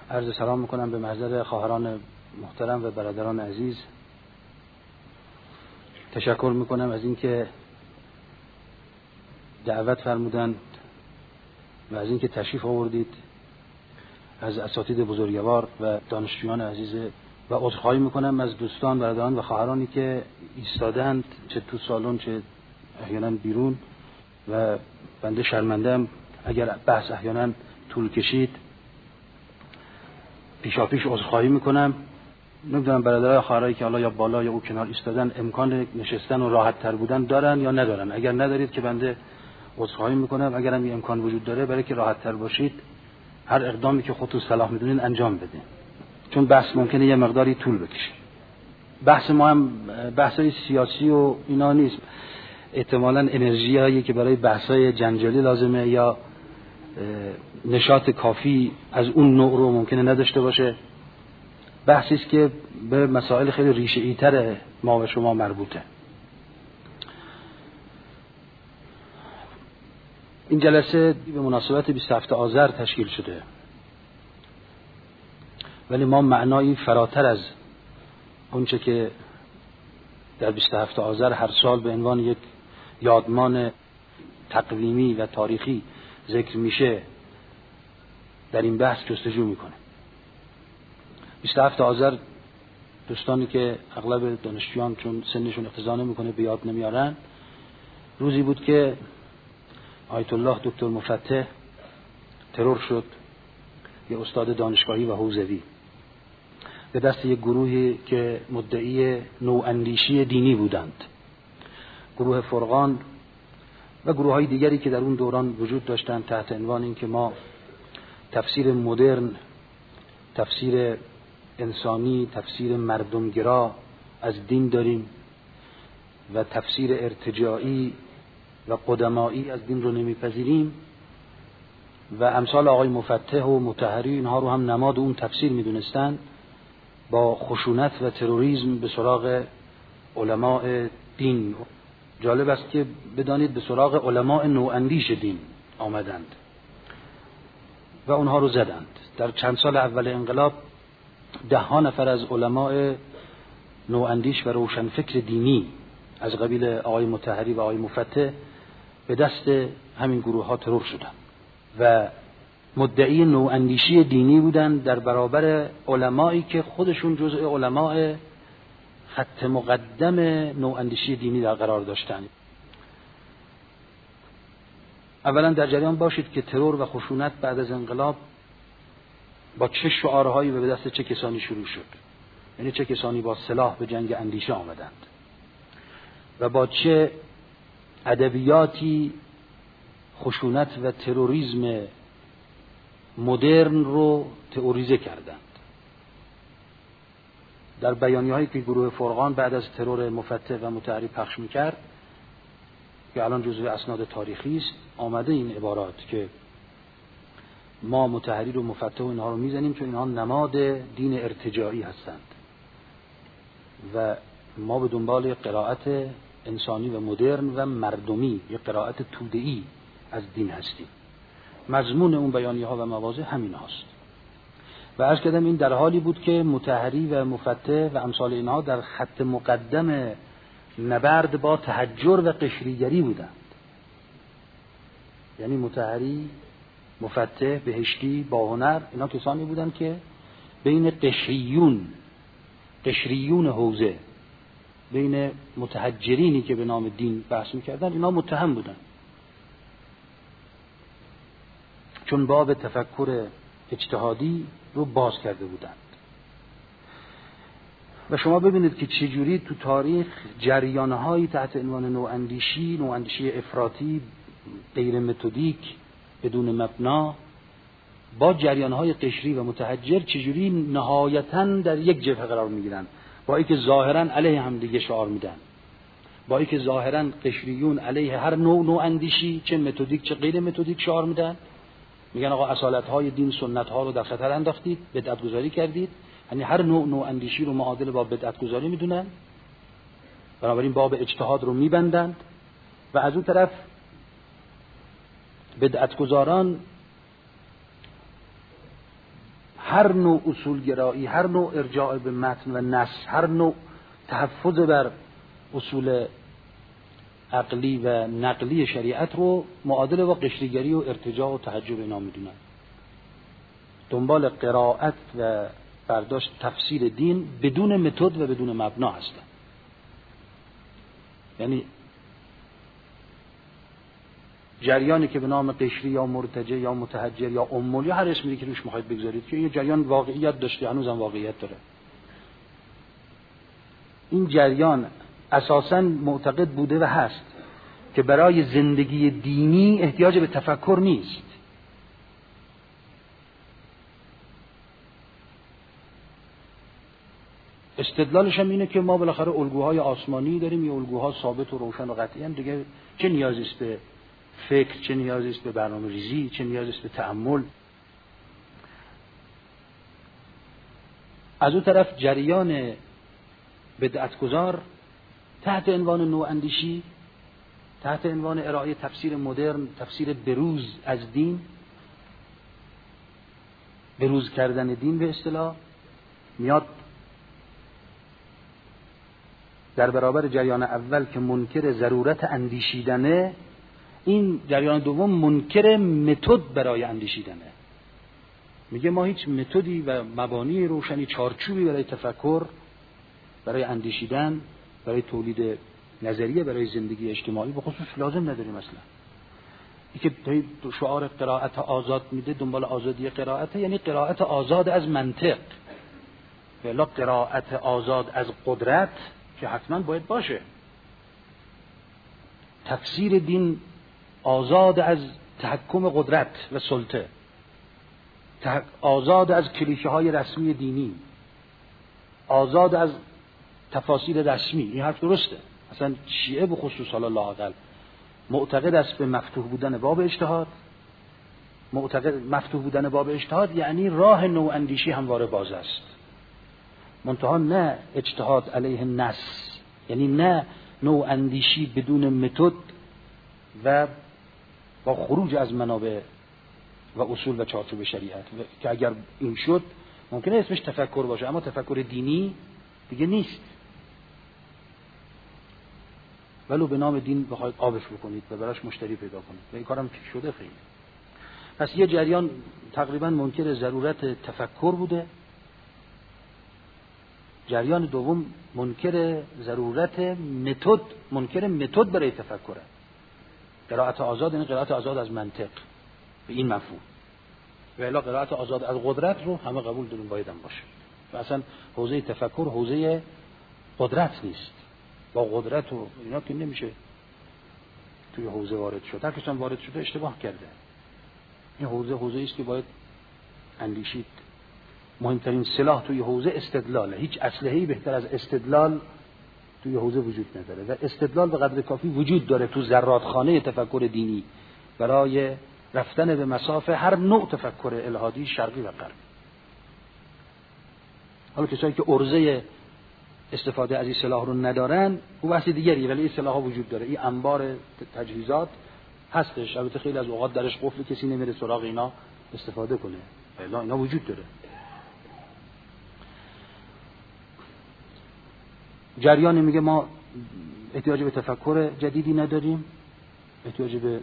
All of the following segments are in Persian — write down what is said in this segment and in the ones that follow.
عرض سلام میکنم به محضر خواهران محترم و برادران عزیز. تشکر میکنم از اینکه دعوت فرمودند و از اینکه تشریف آوردید، از اساتید بزرگوار و دانشجویان عزیز، و عذرخواهی میکنم از دوستان، برادران و خواهرانی که ایستادند، چه تو سالن چه احیانا بیرون، و بنده شرمنده‌ام اگر بحث احیانا طول کشید. پیشاپیش عذرخواهی میکنم. نمیدونم برادرای خواهرایی که حالا یا بالا یا او کنار ایستادن امکان نشستن و راحت تر بودن دارن یا ندارن. اگر ندارید که بنده عذرخواهی میکنم. اگر هم این امکان وجود داره، برای که راحت تر باشید، هر اقدامی که خودتون صلاح میدونین انجام بدین، چون بحث ممکنه یه مقداری طول بکشه. بحث ما هم بحثای سیاسی و اینا نیست، احتمالاً انرژی هایی که برای بحثای جنجالی لازمه یا نشاط کافی از اون نوع رو ممکنه نداشته باشه. بحثی است که به مسائل خیلی ریشه‌ای تر ما و شما مربوطه. این جلسه به مناسبت 27 آذر تشکیل شده، ولی ما معنایی فراتر از اونچه که در 27 آذر هر سال به عنوان یک یادمان تقویمی و تاریخی ذکر میشه در این بحث جستجو میکنه. 27 آذر دوستانی که اغلب دانشجویان چون سنشون اقتضا نمیکنه به یاد نمیارن، روزی بود که آیت الله دکتر مفتح ترور شد، یه استاد دانشگاهی و حوزوی، به دست یک گروهی که مدعی نواندیشی دینی بودند، گروه فرقان و گروه های دیگری که در اون دوران وجود داشتند، تحت عنوان این که ما تفسیر مدرن، تفسیر انسانی، تفسیر مردمگرا از دین داریم و تفسیر ارتجاعی و قدمایی از دین رو نمیپذیریم، و امثال آقای مفتح و مطهری اینها رو هم نماد اون تفسیر میدونستن. با خشونت و تروریسم به سراغ علماء دین، جالب است که بدانید به سراغ علماء نواندیش دین آمدند و اونها رو زدند. در چند سال اول انقلاب 10 نفر از علماء نواندیش و روشنفکر دینی از قبیل آقای مطهری و آقای مفتح به دست همین گروه ها ترور شدند و مدعی نواندیشی دینی بودند در برابر علمایی که خودشون جزء علماء خط مقدم نواندیشی دینی در قرار داشتند. اولا در جریان باشید که ترور و خشونت بعد از انقلاب با چه شعارهایی و به دست چه کسانی شروع شد. یعنی چه کسانی با سلاح به جنگ اندیشه آمدند و با چه ادبیاتی خشونت و تروریسم مدرن رو تئوریزه کردند. در بیانیه‌هایی که گروه فرقان بعد از ترور مفتح و مطهری پخش می‌کرد، که الان جزو اسناد تاریخی است، آمده این عبارات که ما مطهری رو مفتح و اینها رو میزنیم چون اینها نماد دین ارتجاعی هستند و ما به دنبال قرائت انسانی و مدرن و مردمی، یک قرائت توده‌ای از دین هستیم. مضمون اون بیانیه‌ها و مواضع همین هاست. و عرض کردم این در حالی بود که مطهری و مفتح و امثال اینها در خط مقدم نبرد با تحجر و قشریگری بودند. یعنی مطهری، مفتح، بهشتی، باهنر، اینا کسانی بودند که بین قشریون حوزه، بین متحجرینی که به نام دین بحث می‌کردند، اینا متهم بودند، چون باب تفکر اجتهادی رو باز کرده بودند. و شما ببینید که چجوری تو تاریخ جریان‌هایی تحت عنوان نواندیشی افراطی، غیر متدیک، بدون مبنا، با جریان‌های قشری و متحجر چجوری نهایتاً در یک جبهه قرار می‌گیرند، با اینکه ظاهراً علیه هم دیگه شعار میدن، با اینکه ظاهراً قشریون علیه هر نواندیشی، چه متدیک چه غیر متدیک، شعار میدن. میگن آقا اصالت‌های دین، سنت‌ها رو در خطر انداختید، بدعت‌گذاری کردید. یعنی هر نواندیشی رو معادل با بدعت‌گذاری میدونن، بنابراین باب اجتهاد رو میبندند. و از اون طرف بدعت‌گذاران هر نوع اصولگرایی، هر نوع ارجاع به متن و نص، هر نوع تحفظ بر اصول عقلی و نقلی شریعت رو معادل با قشریگری و ارتجاع و تحجب اینا میدونن. دنبال قرائت و برداشت تفسیر دین بدون متد و بدون مبنا هستن. یعنی جریانی که به نام قشری یا مرتجع یا متحجر یا امول یا هر اسمی که روش میخواید بگذارید که این جریان واقعیت داشته، هنوزم واقعیت داره. این جریان اساساً معتقد بوده و هست که برای زندگی دینی احتیاج به تفکر نیست. استدلالش هم اینه که ما بالاخره الگوهای آسمانی داریم، یا الگوها ثابت و روشن و قطعی هم دیگه، چه نیازی است به فکر، چه نیازی است به برنامه‌ریزی، چه نیازی است به تأمل. از اون طرف جریان بدعت‌گذار تحت عنوان نواندیشی، تحت عنوان ارائه تفسیر مدرن، تفسیر بروز از دین، بروز کردن دین به اصطلاح، میاد در برابر جریان اول که منکر ضرورت اندیشیدنه، این جریان دوم منکر متد برای اندیشیدنه. میگه ما هیچ متدی و مبانی روشنی، چارچوبی برای تفکر، برای اندیشیدن، برای تولید نظریه، برای زندگی اجتماعی به خصوص لازم نداریم اصلا. این که شعار قرائت آزاد میده، دنبال آزادی قرائت، یعنی قرائت آزاد از منطق، ولی قرائت آزاد از قدرت که حتما باید باشه. تفسیر دین آزاد از تحکم قدرت و سلطه، آزاد از کلیشه های رسمی دینی، آزاد از تفاسیر رسمی. این حرف درسته. اصلا شیعه به خصوص حالا لااقل معتقد است به مفتوح بودن باب اجتهاد. مفتوح بودن باب اجتهاد یعنی راه نواندیشی همواره باز است، منتها نه اجتهاد علیه نص، یعنی نه نواندیشی بدون متد و با خروج از منابع و اصول و چارچوب شریعت، که اگر این شد ممکنه اسمش تفکر باشه، اما تفکر دینی دیگه نیست. ولو به نام دین بخواید آبش بکنید و براش مشتری پیدا کنید، و این کارم شده خیلی. پس یه جریان تقریبا منکر ضرورت تفکر بوده، جریان دوم منکر ضرورت متد، منکر متد برای تفکره. قرائت آزاد یعنی قرائت آزاد از منطق به این مفهوم، و الا قرائت آزاد از قدرت رو همه قبول داریم باید هم باشه. و اصلا حوزه تفکر حوزه قدرت نیست، با قدرت و اینا که نمیشه توی حوزه وارد شد. هر کسی هم وارد شده اشتباه کرده. این حوزه است که باید اندیشید. مهمترین سلاح توی حوزه استدلاله. هیچ اسلحه‌ای بهتر از استدلال توی حوزه وجود نداره، و استدلال به قدر کافی وجود داره تو ذراتخانه تفکر دینی برای رفتن به مسافه هر نوع تفکر الهادی شرقی و غربی. حالا کسایی که عرضه استفاده از این سلاح رو ندارن اون بحث دیگری، ولی این سلاح ها وجود داره. این انبار تجهیزات هستش، البته خیلی از اوقات درش قفل، کسی نمیره سراغ اینا استفاده کنه، ولی اینا وجود داره. جریان میگه ما احتیاج به تفکر جدیدی نداریم، احتیاج به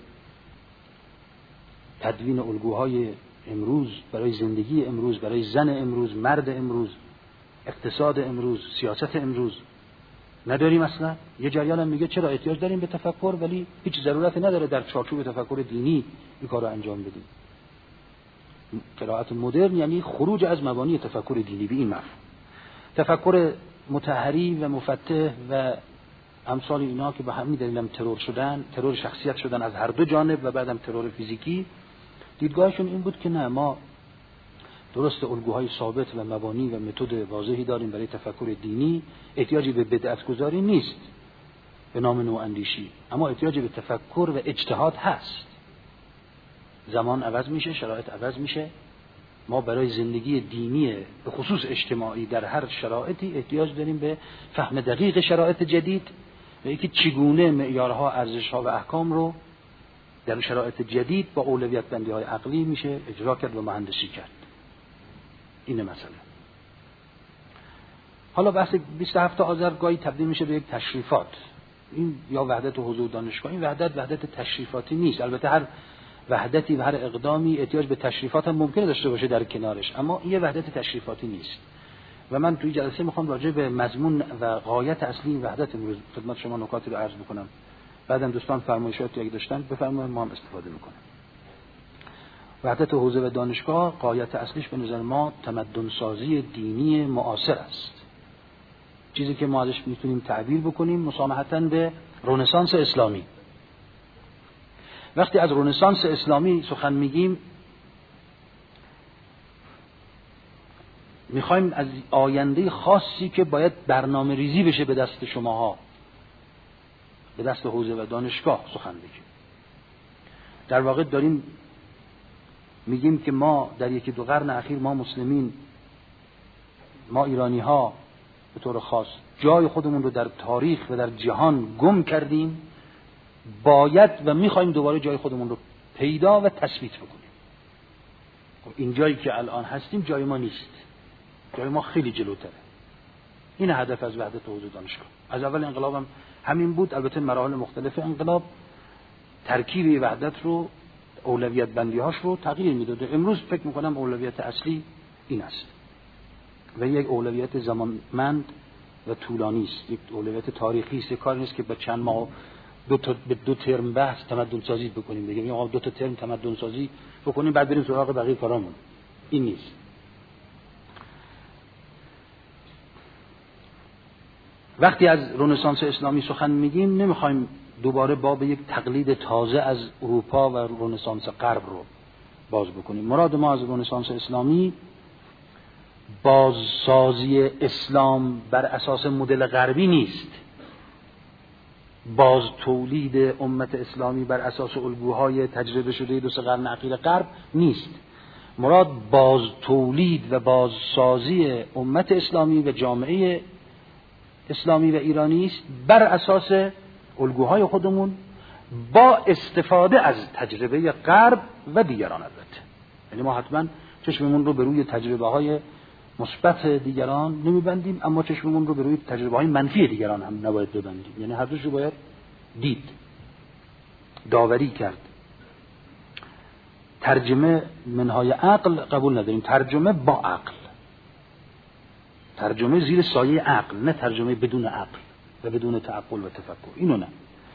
تدوین الگوهای امروز برای زندگی امروز، برای زن امروز، مرد امروز، اقتصاد امروز، سیاست امروز نداریم اصلا. یه جریان هم میگه چرا احتیاج داریم به تفکر، ولی هیچ ضرورتی نداره در چارچوب تفکر دینی این کار رو انجام بدیم. قرائت مدرن یعنی خروج از مبانی تفکر دینی به این مفهوم. تفکر مطهری و مفتح و امثال اینا که به همین دلیل هم ترور شدن، ترور شخصیت شدن از هر دو جانب و بعدم ترور فیزیکی، دیدگاهشون این بود که نه، ما درست الگوهای ثابت و مبانی و متد واضحی داریم برای تفکر دینی، احتیاجی به بدعت گذاری نیست به نام نواندیشی، اما احتیاجی به تفکر و اجتهاد هست. زمان عوض میشه، شرایط عوض میشه، ما برای زندگی دینی به خصوص اجتماعی در هر شرایطی احتیاج داریم به فهم دقیق شرایط جدید و اینکه چگونه معیارها، ارزشها و احکام رو در شرایط جدید با اولویت بندی های عقلی میشه اجرا کرد و مهندسی کرد. این مسئله. حالا بحث 27 آذر گاهی تبدیل میشه به یک تشریفات. این یا وحدت حوزه و دانشگاه، این وحدت تشریفاتی نیست. البته هر وحدتی و هر اقدامی احتیاج به تشریفات هم ممکنه داشته باشه در کنارش، اما این وحدت تشریفاتی نیست. و من توی جلسه میخوام راجع به مضمون و غایت اصلی این وحدت امروز خدمت شما نکاتی رو عرض بکنم. بعدم دوستان فرمایشاتی اگه داشتن بفرمایید، ما هم استفاده میکنیم. وحدت حوزه و دانشگاه غایت اصلیش به نظر ما تمدن سازی دینی معاصر است. چیزی که ما ازش میتونیم تعبیر بکنیم مسامحتاً به رنسانس اسلامی. وقتی از رنسانس اسلامی سخن میگیم، میخوایم از آینده خاصی که باید برنامه ریزی بشه به دست شماها، به دست حوزه و دانشگاه سخن بگیم. در واقع داریم میگیم که ما در یکی دو قرن اخیر، ما مسلمین، ما ایرانی ها به طور خاص جای خودمون رو در تاریخ و در جهان گم کردیم. باید و میخوایم دوباره جای خودمون رو پیدا و تثبیت بکنیم. این جایی که الان هستیم جای ما نیست، جای ما خیلی جلوتره. این هدف از وحدت حوزه دانشگاه. از اول انقلاب هم همین بود. البته مراحل مختلف انقلاب ترکیب وحدت رو، اولویت بندی هاش رو تغییر میداده. امروز فکر میکنم اولویت اصلی این است و یک اولویت زمانمند و طولانی است، یک اولویت تاریخی است. کاری نیست که با چند ماه دو ترم بحث تمدن سازی بکنیم، بگیم آقا 2 ترم تمدن سازی بکنیم بعد بریم سراغ بقیه کارامون. این نیست. وقتی از رنسانس اسلامی سخن میگیم، نمیخوایم دوباره باب یک تقلید تازه از اروپا و رنسانس غرب رو باز بکنیم. مراد ما از رنسانس اسلامی بازسازی اسلام بر اساس مدل غربی نیست، باز تولید امت اسلامی بر اساس الگوهای تجربه شده 2-3 قرن اخیر غرب نیست. مراد باز تولید و بازسازی امت اسلامی و جامعه اسلامی و ایرانی است بر اساس الگوهای خودمون، با استفاده از تجربه غرب و دیگران. البته یعنی ما حتما چشممون رو به روی تجربه های مثبت دیگران نمیبندیم، اما چشممون رو به روی تجربه های منفی دیگران هم نباید ببندیم. یعنی هر دوش رو باید دید، داوری کرد. ترجمه منهای عقل قبول نداریم، ترجمه با عقل، ترجمه زیر سایه عقل، نه ترجمه بدون عقل و بدون تعقل و تفکر. اینو نه.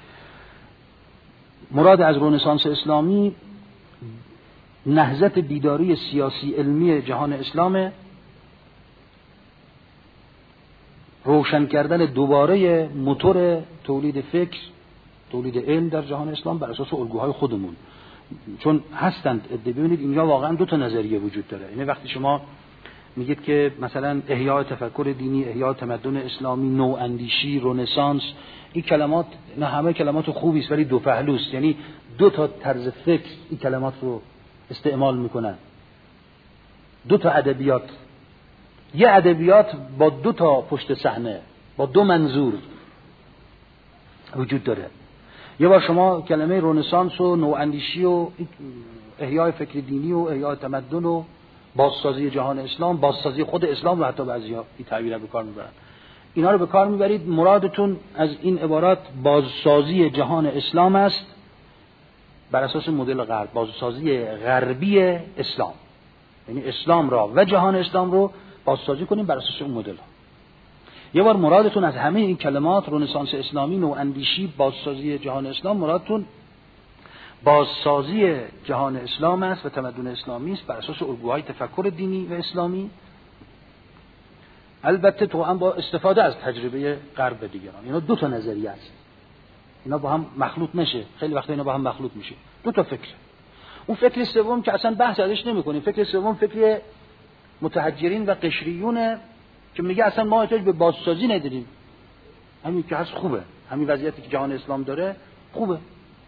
مراد از رنسانس اسلامی نهضت بیداری سیاسی علمی جهان اسلام، روشن کردن دوباره موتور تولید فکر، تولید علم در جهان اسلام بر اساس الگوهای خودمون. چون هستند ببینید اینجا واقعا 2 نظریه وجود داره. یعنی وقتی شما میگید که مثلا احیاء تفکر دینی، احیاء تمدن اسلامی، نواندیشی، رنسانس، این کلمات نه همه کلمات خوبی است ولی 2 پهلوست. یعنی 2 طرز فکر این کلمات رو استعمال میکنن، 2 ادبیات. یه ادبیات با 2 پشت صحنه، با 2 منظور وجود داره. یه بار شما کلمه رنسانس و نواندیشی و احیاء فکر دینی و احیاء تمدن و بازسازی جهان اسلام، بازسازی خود اسلام رو حتی بعضیا این تعبیر به کار میبرن. اینا رو به کار میبرید، مرادتون از این عبارات بازسازی جهان اسلام است بر اساس مدل غرب، بازسازی غربی اسلام. یعنی اسلام را و جهان اسلام رو بازسازی کنیم بر اساس اون مدل. یه بار مرادتون از همه این کلمات، رنسانس اسلامی، نواندیشی، بازسازی جهان اسلام، مرادتون بازسازی جهان اسلام است و تمدن اسلامی است بر اساس الگوهای تفکر دینی و اسلامی، البته تو هم با استفاده از تجربه غرب دیگران. اینا 2 نظریه است، اینا با هم مخلوط نشه. خیلی وقتا اینا با هم مخلوط میشه. 2 فکر. اون فکر سوم که اصلا بحث ازش نمی‌کنیم، فکر سوم فکر متحجرین و قشریونه که میگه اصلا ما احتیاج به بازسازی نداریم، همین که هست خوبه، همین وضعیتی که جهان اسلام داره خوبه.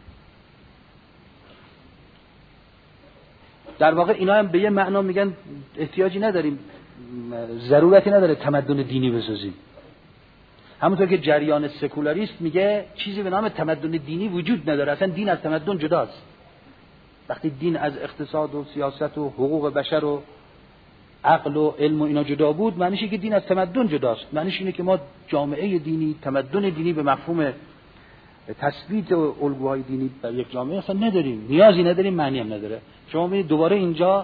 در واقع اینا هم به یه معنا میگن احتیاجی نداریم، ضرورتی نداره تمدن دینی بسازیم. همونطور که جریان سکولاریست میگه چیزی به نام تمدن دینی وجود نداره، اصلا دین از تمدن جداست. وقتی دین از اقتصاد و سیاست و حقوق بشر و عقل و علم و اینا جدا بود، معنیش که دین از تمدن جداست. معنیش اینه که ما جامعه دینی، تمدن دینی به مفهوم تثبیت الگوهای دینی در یک جامعه اصلا نداریم، نیازی نداریم، معنی هم نداره. شما می‌بینید دوباره اینجا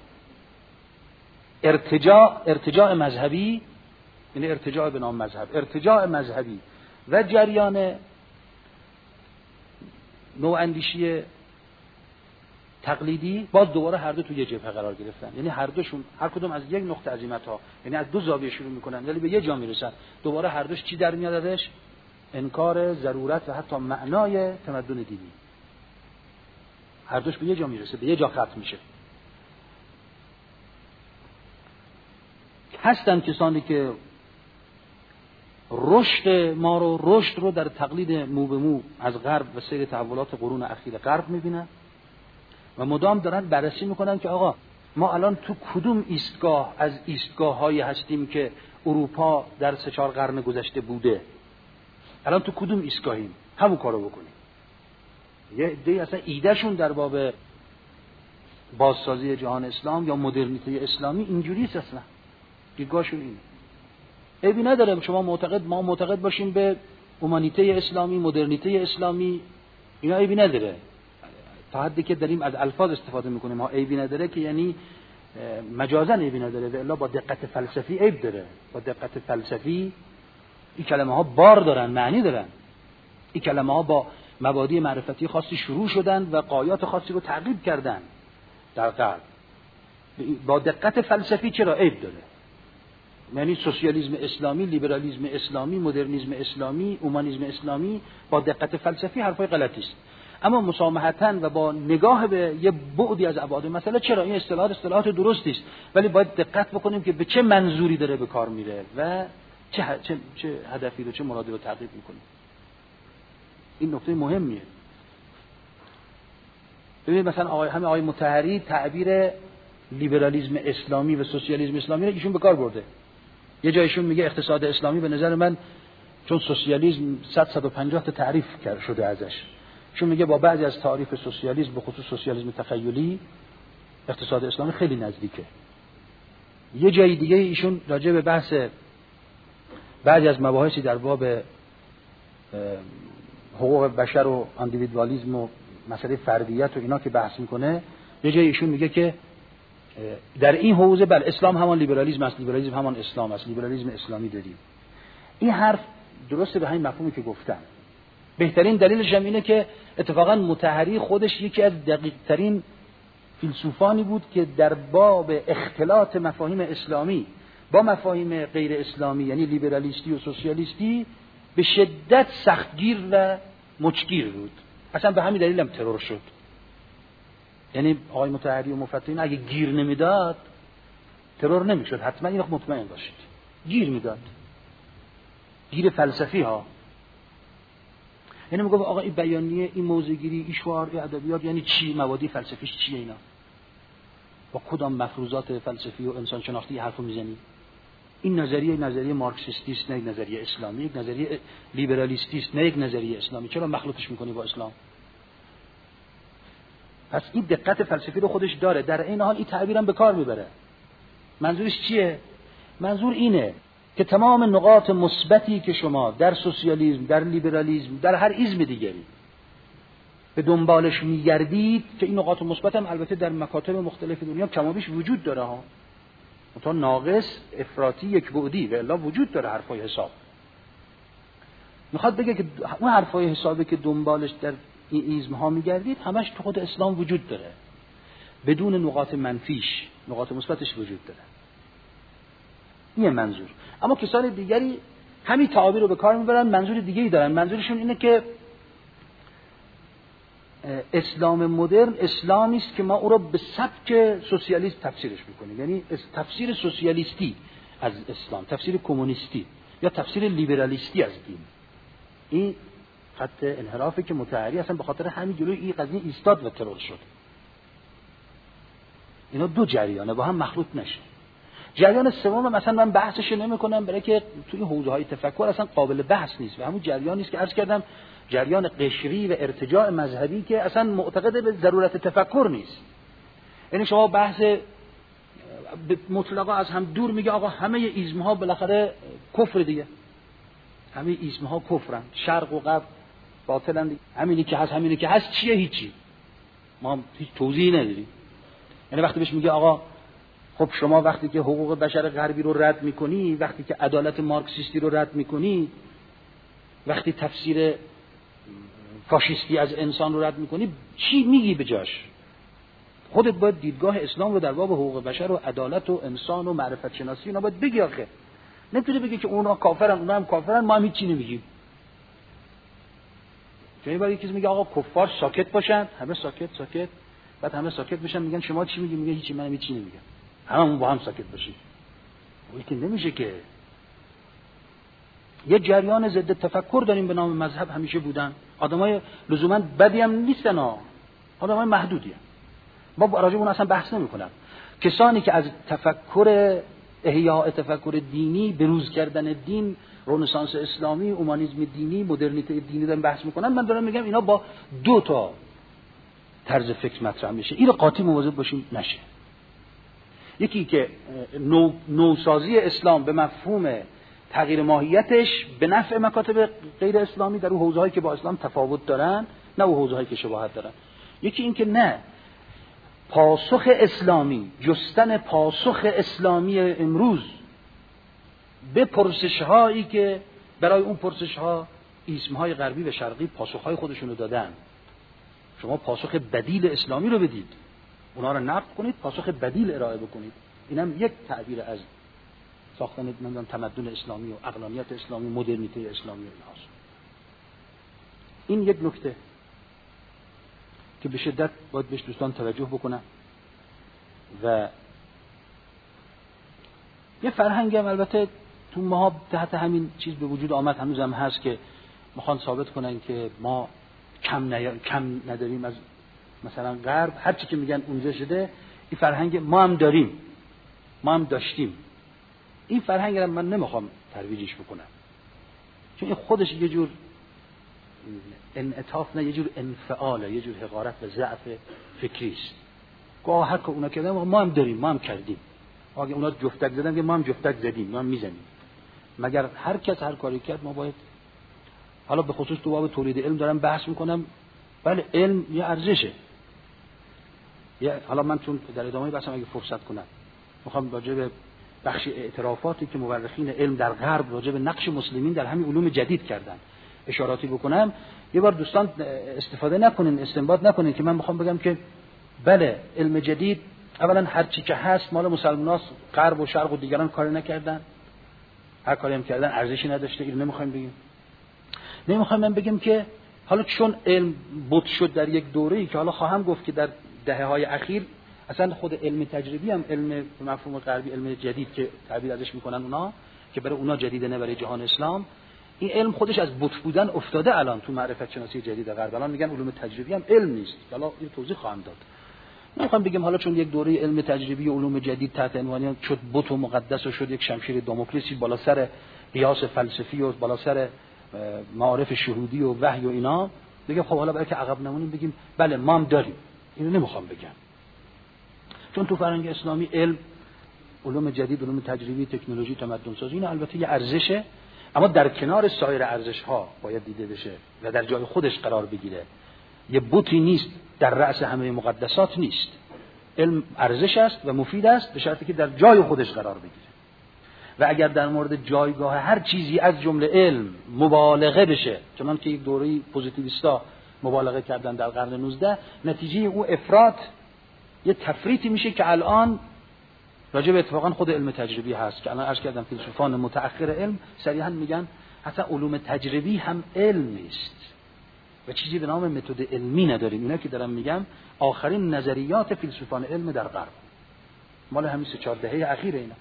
ارتجاع مذهبی، یعنی ارتجاع به نام مذهب، ارتجاع مذهبی و جریان نواندیشی تقلیدی باز دوباره هر دو تو یه جبهه قرار گرفتن. یعنی هر دوشون هر کدوم از یک نقطه عزیمت‌ها، یعنی از دو زاویه شروع میکنن ولی به یه جا میرسن. دوباره هر دوش چی در میاد ازش؟ انکار ضرورت و حتی معنای تمدن دینی. هر دوش به یه جا میرسه، به یه جا ختم میشه. هستن کسانی که رشد رو در تقلید مو به مو از غرب و سیر تحولات قرون اخیر غرب میبینن و مدام دارن بررسی میکنن که آقا ما الان تو کدوم ایستگاه از ایستگاه‌هایی هستیم که اروپا در 3-4 قرن گذشته بوده. الان تو کدوم ایستگاهیم؟ همون کارو بکنیم. یه عده‌ای اصلا ایدهشون در باب بازسازی جهان اسلام یا مدرنیته اسلامی اینجوریه، اصلا دیدگاهشون اینه. عیبی نداره شما ما معتقد باشیم به اومانیته اسلامی، مدرنیته اسلامی، اینا عیبی نداره. تا حدی که داریم از الفاظ استفاده میکنیم ما عیبی نداره که یعنی مجازاً عیبی نداره، و الا با دقت فلسفی عیب داره. با دقت فلسفی این کلمه ها بار دارن، معنی دارن. این کلمه ها با مبادی معرفتی خاصی شروع شدن و غایات خاصی رو تعقیب کردن در غرب. با دقت فلسفی چرا عیب داره؟ یعنی سوسیالیسم اسلامی، لیبرالیسم اسلامی، مدرنیسم اسلامی، اومانیسم اسلامی با دقت فلسفی حرفای غلطی است. اما مسامحتاً و با نگاه به یه بعدی از ابعاد مسئله چرا این اصطلاحات درستی است، ولی باید دقت بکنیم که به چه منظوری داره به کار میره و چه هدفی رو، چه مرادی رو تعقیب میکنه. این نکته مهمیه. ببینید مثلا آقای مطهری تعبیر لیبرالیسم اسلامی و سوسیالیسم اسلامی رو ایشون به کار برده. یه جایشون میگه اقتصاد اسلامی به نظر من چون سوسیالیسم 150 تا تعریف شده ازش، چون میگه با بعضی از تعریف سوسیالیسم به خصوص سوسیالیسم تخیلی اقتصاد اسلامی خیلی نزدیکه. یه جای دیگه ایشون راجع به بحث بعضی از مباحثی در باب حقوق بشر و اندیویدوالیسم و مسئله فردیت و اینا که بحث میکنه، یه جای ایشون میگه که در این حوزه بل اسلام همان لیبرالیسم است، لیبرالیسم همان اسلام است، لیبرالیسم اسلامی داریم. این حرف درسته به همین مفهومی که گفتم. بهترین دلیلش هم اینه که اتفاقا مطهری خودش یکی از دقیق‌ترین فیلسوفانی بود که در باب اختلاط مفاهیم اسلامی با مفاهیم غیر اسلامی یعنی لیبرالیستی و سوسیالیستی به شدت سختگیر و مچگیر بود. اصلا به همین دلیل هم ترور شد. یعنی آقای مطهری و مفتحین اگه گیر نمیداد ترور نمیشد. حتما اینو مطمئن باشید. گیر میداد. گیر فلسفی ها. یعنی میگه آقا این بیانیه، این موضوعگیری، این شعار، این ادبیات یعنی چی؟ مبادی فلسفیش چیه اینا؟ با کدام مفروضات فلسفی و انسان شناختی حرفو میزنی؟ این نظریه مارکسیستی است، نه یک نظریه اسلامی، یک نظریه لیبرالیستی است، نه یک نظریه اسلامی. چرا مخلوطش میکنی با اسلام؟ پس این دقت فلسفی رو خودش داره، در این حال این تعبیرم به کار میبره. منظورش چیه؟ منظور اینه که تمام نقاط مثبتی که شما در سوسیالیسم، در لیبرالیسم، در هر ایزم دیگری به دنبالش میگردید، که این نقاط مثبت هم البته در مکاتب مختلف دنیا کم و بیش وجود داره ها، مثلا ناقص، افراطی، یک بعدی، و الا وجود داره حرفای حساب. میخواد بگه که اون حرفای حسابی که دنبالش در این ایزم ها میگردید همش تو خود اسلام وجود داره، بدون نقاط منفیش، نقاط مثبتش وجود داره. این منظور. اما کسان دیگری همین تعابیر رو به کار میبرن، منظور دیگه‌ای دارن. منظورشون اینه که اسلام مدرن اسلامی است که ما او را به سبک سوسیالیسم تفسیرش میکنیم، یعنی تفسیر سوسیالیستی از اسلام، تفسیر کمونیستی یا تفسیر لیبرالیستی از دین. این خط انحرافی که مطهری اصلا به خاطر همین جلوی این قضیه ایستاد و ترور شد. اینا دو جریانه با هم مخلوط نشه. جریان سوم مثلا من بحثش نمی‌کنم برای که توی حوزه‌های تفکر اصلا قابل بحث نیست و همون جریانی است که عرض کردم، جریان قشری و ارتجاع مذهبی که اصلا معتقد به ضرورت تفکر نیست. یعنی شما بحث مطلقا از هم دور میگه آقا همه ایزم‌ها بالاخره کفر دیگه، همه ایزم‌ها کفرن، شرق و غرب باطلن دیگه. همینی که هست چیه؟ هیچی، ما هیچ توضیحی نداریم. یعنی وقتی بهش میگه آقا خب شما وقتی که حقوق بشر غربی رو رد میکنی، وقتی که عدالت مارکسیستی رو رد میکنی، وقتی تفسیر فاشیستی از انسان رو رد میکنی، چی میگی به جاش؟ خودت باید دیدگاه اسلام رو در باب حقوق بشر و عدالت و انسان و معرفت شناسی اینا باید بگی. آخه نمیتونی بگی که اونا کافرن اونا هم کافرن ما هم هیچی نمیگیم. چون باید یکی میگه آقا کفار ساکت باشن، همه ساکت، بعد همه ساکت بشن میگن شما چی میگی؟ میگه هیچی، من هیچی نمیگم، هممون با هم ساکت باشیم. ولی که نمیشه که. یه جریان ضد تفکر داریم به نام مذهب، همیشه بودن، آدمای لزوما بدی هم نیستن ها، آدمای محدودی هم. ما راجع به اون اصلا بحث نمی‌کنم. کسانی که از تفکر احیاء تفکر دینی، بروز کردن دین، رنسانس اسلامی، اومانیسم دینی، مدرنیته دینی دارن بحث میکنن، من دارم میگم اینا با دو تا طرز فکر مطرح میشه. این رو قاطی مواظب باشیم نشه. یکی که نوسازی اسلام به مفهوم تغییر ماهیتش به نفع مکاتب غیر اسلامی در اون حوزه‌هایی که با اسلام تفاوت دارن، نه اون حوزه‌هایی که شباهت دارن. یکی این که نه، پاسخ اسلامی، جستن پاسخ اسلامی امروز به پرسش‌هایی که برای اون پرسش‌ها ایسم‌های غربی و شرقی پاسخ‌های خودشونو دادن. شما پاسخ بدیل اسلامی رو بدید، اونا رو نقد کنید، پاسخ بدیل ارائه بکنید. اینم یک تعبیر از ساختن تمدن اسلامی و عقلانیت اسلامی، مدرنیته اسلامی اینهاست. این یک نکته که به شدت باید بهش دوستان توجه بکنن. و یه فرهنگ هم البته تو ما تحت همین چیز به وجود آمد، هنوزم هست، که میخوان ثابت کنن که ما کم نداریم از مثلا غرب. هر چی که میگن اونجا شده، این فرهنگ ما هم داریم، ما هم داشتیم. این فرهنگ رو من نمیخوام ترویجش بکنم، چون این خودش یه جور انعطاف، نه یه جور انفعاله، یه جور حقارت و ضعف فکری است. گاه هر که اونا کردن ما هم داریم، ما هم کردیم. اگه اونا جفتک زدن که ما هم جفتک زدیم، ما هم میزنیم. مگر هر کس هر کاری کرد ما باید. حالا به خصوص تو باب تولید علم دارم بحث میکنم. بله علم یه ارزشه. حالا من چون در ادامه بحثم اگه فرصت کنم میخوام راجع به بخش اعترافاتی که مورخین علم در غرب راجع به نقش مسلمین در همین علوم جدید کردن اشاراتی بکنم. یه بار دوستان استفاده نکنین، استنباط نکنین که من میخوام بگم که بله علم جدید اولا هر چی که هست مال مسلماناست، غرب و شرق و دیگران کاری نکردن، هر کاری هم کردن ارزشی نداشته. اینو نمیخوایم بگیم. نمیخوایم من بگم که حالا چون علم بت شد در یک دوره‌ای که حالا خواهم گفت که در دهه‌های اخیر اصلا خود علم تجربی هم علم به مفهوم غربی، علم جدید که تعبیر ازش میکنن اونا، که برای اونا جدیده نه برای جهان اسلام، این علم خودش از بت بودن افتاده الان تو معرفت شناسی جدید غرب. الان میگن علوم تجربی هم علم نیست. حالا این توضیح خواهم داد. نمیخوام بگم حالا چون یک دوره علم تجربی و علوم جدید تحت عنوان شد بت و مقدس و شد یک شمشیر داموکلسی بالا سر قیاس فلسفی و بالا سر معارف شهودی و وحی و اینا، بگم خب حالا برای که عقب نمونیم بگیم بله ما هم داریم. اینو نمیخوام بگم، چون تو فرهنگ اسلامی علم، علوم جدید، علوم تجربی، تکنولوژی، تمدن سازی اینا البته یه ارزشه، اما در کنار سایر ارزش‌ها باید دیده بشه و در جای خودش قرار بگیره. یه بوتی نیست در رأس همه مقدسات نیست. علم ارزش است و مفید است به شرطی که در جای خودش قرار بگیره. و اگر در مورد جایگاه هر چیزی از جمله علم مبالغه بشه، چون که یک دوره پوزیتیویستا مبالغه کردن در قرن 19، نتیجه اون افراط یه تفریطی میشه که الان راجع به اتفاقا خود علم تجربی هست که الان عرض کردم فیلسوفان متأخر علم صریحا میگن حتی علوم تجربی هم علم نیست و چیزی به نام متد علمی نداریم. اینا که دارم میگم آخرین نظریات فیلسوفان علم در غرب، مال همین 3-4 دهه اخیر اینا.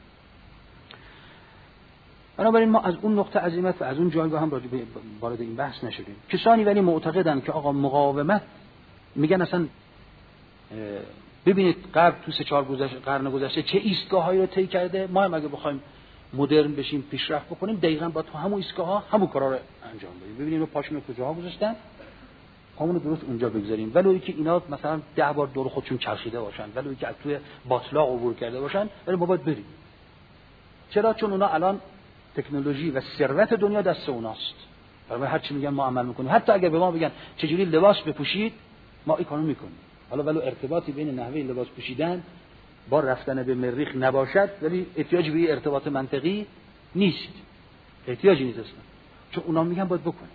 بنابراین ما از اون نقطه عظیمت و از اون جایگاه هم وارد این بحث نشدیم. کسانی ولی معتقدن که آقا مقاومت، میگن اصلا ببینید غرب تو 3-4 قرن گذشته چه ایستگاهایی رو طی کرده، ما هم اگه بخوایم مدرن بشیم، پیشرفت بکنیم، دقیقاً با تو همون ایستگاه‌ها همون کارا رو انجام بدیم. ببینید پاشونو کجاها گذاشتن، پامونو درست اونجا بگذاریم، ولو که اینا مثلا 10 بار دور خودشون چرخیده باشن، ولو که از توی باطلاق عبور کرده باشن، ولی ما باید بریم. چرا؟ چون اونا الان تکنولوژی و ثروت دنیا دست اوناست. برای هر چی میگن ما عمل میکنیم. حتی اگر به ما بگن چجوری لباس بپوشید، ما این کارو میکنیم. حالا ولو ارتباطی بین نحوه لباس پوشیدن با رفتن به مریخ نباشد، ولی احتیاجی به ارتباط منطقی نیست. احتیاجی نیست اصلا. چون اونا میگن باید بکنیم.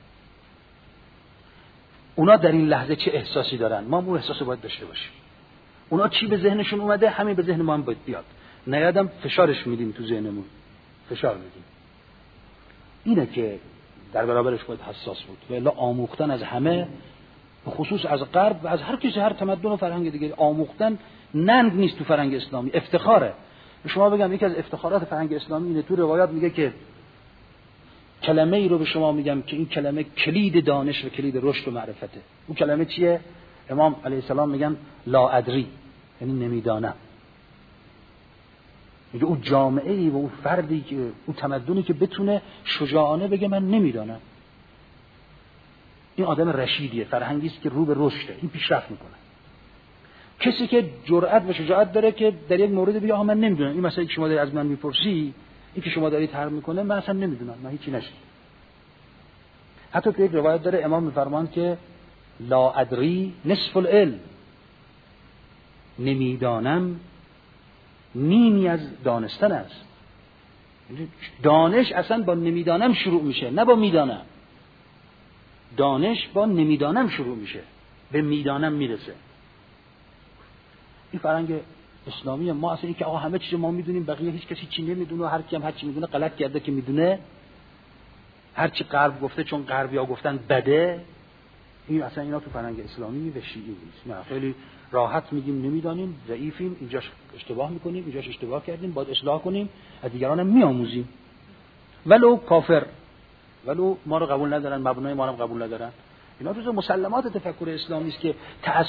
اونا در این لحظه چه احساسی دارن، ما اون احساس رو باید داشته باشیم. اونا چی به ذهنشون اومده، همین به ذهن ما هم باید بیاد. نیادم فشارش میدیم تو ذهنمون، فشار میدیم. اینه که در برابرش باید حساس بود. و الا آموختن از همه، به خصوص از غرب و از هر کسی، هر تمدن و فرهنگ دیگه، آموختن ننگ نیست تو فرهنگ اسلامی، افتخاره. به شما بگم یکی از افتخارات فرهنگ اسلامی اینه، تو روایات میگه که کلمه ای رو به شما میگم که این کلمه کلید دانش و کلید رشد و معرفته. اون کلمه چیه؟ امام علیه السلام میگن لا ادری، یعنی نمیدانم. میگه اون جامعه ای و اون فردی که اون تمدنی که بتونه شجاعانه بگه من نمیدانم، این آدم رشیدیه، فرهنگی است که رو به رشده، این پیشرفت میکنه. کسی که جرأت و شجاعت داره که در یک مورد بگه آها من نمیدونم، این مسئله که شما دارید از من میپرسی، این که شما دارید طرح میکنه، من اصلا نمیدونم، من هیچی نشد. حتی تو یک روایت داره امام میفرمان که لا ادری نصف العلم، نمیدانم نیمی از دانستن است. دانش اصلا با نمیدانم شروع میشه، نه با میدانم. دانش با نمیدانم شروع میشه، به میدانم میرسه. این فرهنگ اسلامی ما اصلا این که آقا همه چیز ما میدونیم، بقیه هیچ کسی چی نمیدونه، هر کی هم هر چی میدونه غلط کرده که میدونه، هر چی غرب گفته چون غربیا گفتن بده، این اصلا اینا تو فرهنگ اسلامی و شیعی نیست. نه، خیلی راحت میگیم نمیدانیم، ضعیفیم، اینجاش اشتباه میکنیم، اینجاش اشتباه کردیم، باید اصلاح کنیم، از دیگران هم میآموزیم. ولو کافر، ولو ما رو قبول ندارن، مبنای ما رو قبول ندارن، اینا جزء مسلمات تفکر اسلامی است که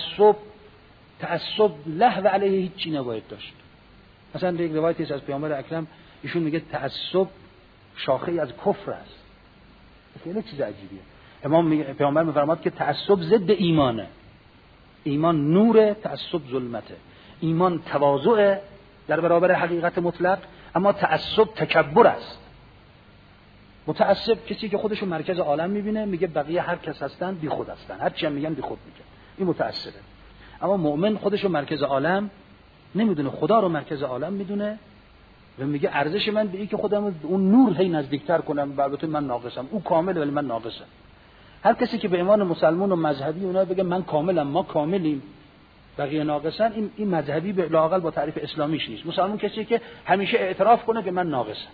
تعصب لهو علیه هیچ چی نباید داشت. مثلا یک روایتی است از پیامبر اکرم، ایشون میگه تعصب شاخه‌ای از کفر است. خیلی چیز عجیبیه. پیامبر میفرماد که تعصب ضد ایمانه. ایمان نور، تعصب ظلمته. ایمان تواضع در برابر حقیقت مطلق، اما تعصب تکبر است. متعصب کسی که خودشو مرکز عالم میبینه، میگه بقیه هر کس هستن بی خود هستن، هر چی هم میگن بی خود میگن، این متعصبه. اما مؤمن خودشو مرکز عالم نمیدونه، خدا رو مرکز عالم میدونه و میگه ارزش من به این که خودم به اون نور هی نزدیکتر کنم، و البته من ناقصم، او کامله ولی من ناقصم. هر کسی که به ایمان مسلمان و مذهبی اونا بگه من کاملم، ما کاملیم، بقیه ناقصن، این مذهبی به لااقل با تعریف اسلامیش نیست. مسلمان کسی که همیشه اعتراف کنه که من ناقصم.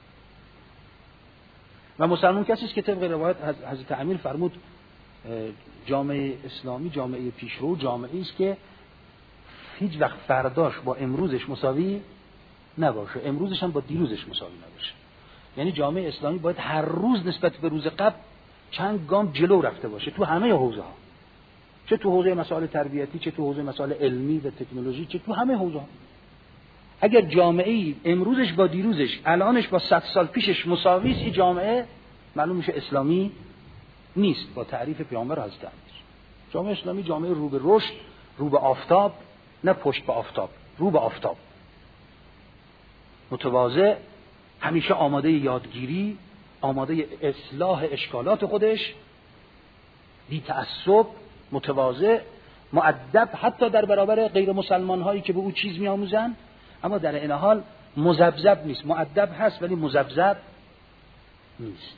و مسلمان کسی است که طبق روایت حضرت امیر فرمود جامعه اسلامی جامعه پیشرو، جامعه‌ای است که هیچ وقت فرداش با امروزش مساوی نباشه، امروزش هم با دیروزش مساوی نباشه. یعنی جامعه اسلامی باید هر روز نسبت به روز قبل چند گام جلو رفته باشه تو همه حوزه‌ها، چه تو حوزه مسائل تربیتی، چه تو حوزه مسائل علمی و تکنولوژی، چه تو همه حوزه‌ها. اگر جامعه‌ای امروزش با دیروزش، الانش با 100 سال پیشش مساوی است، این جامعه معلوم میشه اسلامی نیست با تعریف پیامبر حضرت امیر. جامعه اسلامی جامعه رو به رشد، رو به آفتاب، نه پشت به آفتاب، رو به آفتاب، متواضع، همیشه آماده یادگیری، آماده اصلاح اشکالات خودش، بی تعصب، متواضع، مؤدب، حتی در برابر غیر مسلمان هایی که به او چیز میآموزن، اما در این حال مذبذب نیست. مؤدب هست ولی مذبذب نیست.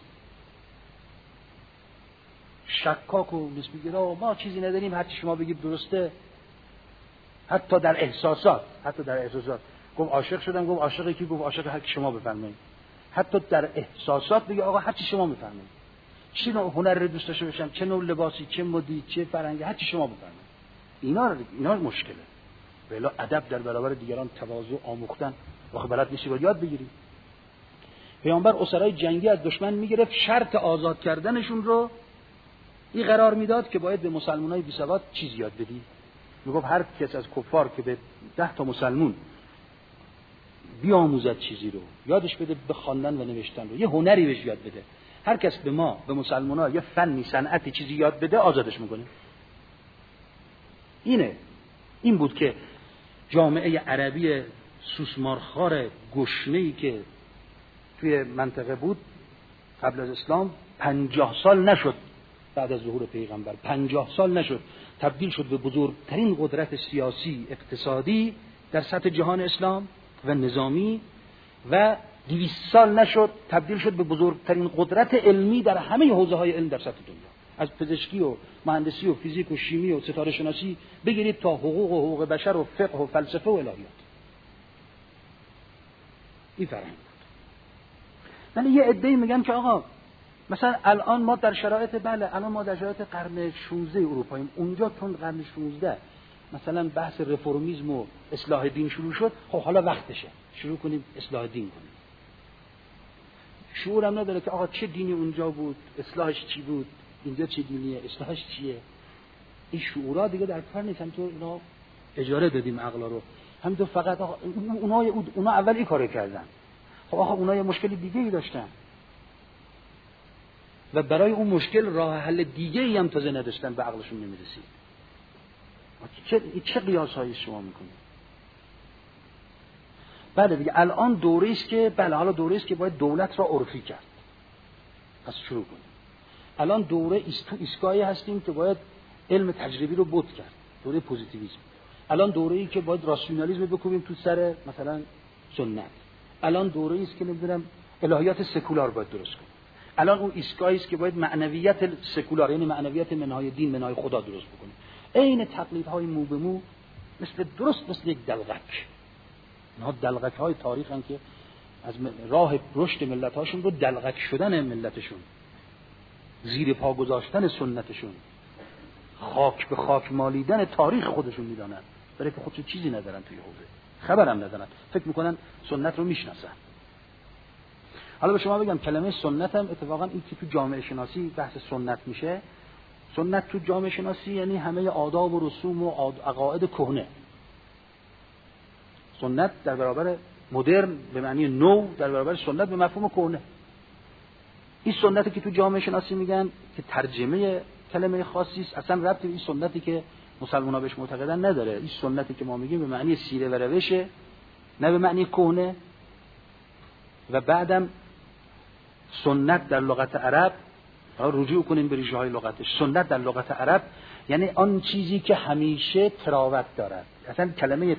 شکاک و نسبیگرا و ما چیزی نداریم، هر چی شما بگید درسته. حتی در احساسات، گفت عاشق شدم، گفت عاشق کی؟ گفت عاشق هر کی شما بفرمایید. حتی در احساسات بگی آقا هر چی شما بفرمایید، چه نوع هنر رو دوست داشته باشم، چه نوع لباسی، چه مدی، چه فرهنگی، هر چی شما بفرمایید. اینا مشکله. ولی ادب در برابر دیگران، تواضع، آموختن، واخه بلد نیستی باید یاد بگیری. پیامبر اسرای جنگی از دشمن میگرفت، شرط آزاد کردنشون رو این قرار میداد که باید به مسلمانای بی سواد چیز یاد بدی. میگفت هر کس از کفار که به 10 تا مسلمون بیاموزد چیزی رو، یادش بده، به خواندن و نوشتن رو، یه هنری بهش یاد بده، هر کس به ما، به مسلمان‌ها یه فنی، صنعتی، چیزی یاد بده آزادش میکنه. این بود که جامعه عربی سوسمارخوار گشنه‌ای که توی منطقه بود قبل از اسلام 50 سال نشد، بعد از ظهور پیغمبر 50 سال نشد تبدیل شد به بزرگترین قدرت سیاسی اقتصادی در سطح جهان اسلام و نظامی، و 200 سال نشد تبدیل شد به بزرگترین قدرت علمی در همه حوزه‌های علم در سطح دنیا، از پزشکی و مهندسی و فیزیک و شیمی و ستاره شناسی بگیرید تا حقوق بشر و فقه و فلسفه و الهیات. این فرهنگ بود. ولی یه عده‌ای میگن که آقا مثلا الان ما در شرایط قرن 16 اروپاییم، اونجا چون قرن 16 مثلا بحث رفرمیسم و اصلاح دین شروع شد، خب حالا وقتشه شروع کنیم اصلاح دین کنیم. شعورم نداره که آقا چه دینی اونجا بود، اصلاحش چی بود، اینجا چه دینیه، اصلاحش چیه. این شعورا دیگه در کار نیست. همینطور اینا اجاره دادیم عقلا رو، همینطور فقط آقا اونا اول این کارو کردن. خب آقا اونا یه مشکل دیگه ای داشتن و برای اون مشکل راه حل دیگه ای هم تازه نداشتن، به عقلشون نمیرسید. چه قیاسایی شما میکنید؟ بله دیگه الان دوره است که که باید دولت را عرفی کرد. پس شروع کنیم. الان دوره تو ایستگاهی هستیم که باید علم تجربی رو بود کرد، دوره پوزیتیویسم. الان دوره‌ای که باید راسیونالیسم بکوبیم تو سر مثلا سنت. الان دوره‌ای است که نمیدونم الهیات سکولار باید درست کنیم. الان اون ایستگاهی است که باید معنویت سکولار، یعنی معنویت منهای دین، منهای خدا درست بکنیم. عین تقلیدهای مو به مو، مثل یک دلغک. اینها دلغک‌های تاریخ هستند که از راه رشد ملت‌هاشون رو دلغک شدن ملتشون، زیر پا گذاشتن سنتشون، خاک به خاک مالیدن تاریخ خودشون میدانن، برای که خودشون چیزی ندارن توی حوزه، خبرم ندارن، فکر میکنن سنت رو میشناسن. حالا به شما بگم کلمه سنت هم اتفاقا این که تو جامعه شناسی بحث سنت میشه، سنت تو جامعه شناسی یعنی همه آداب و رسوم و عقاید کهنه. سنت در برابر مدرن به معنی نو، در برابر سنت به مفهوم کهنه. این سنتی که تو جامعه شناسی میگن که ترجمه کلمه خاصی است، اصلا ربطی به این سنتی که مسلمان‌ها بهش معتقدن نداره. این سنتی که ما میگیم به معنی سیره و روشه، نه به معنی کهنه. و بعدم سنت در لغت عرب، رجوع کنیم به ریشه‌های لغتش، سنت در لغت عرب یعنی آن چیزی که همیشه تراوت دارد. اصلا کلمه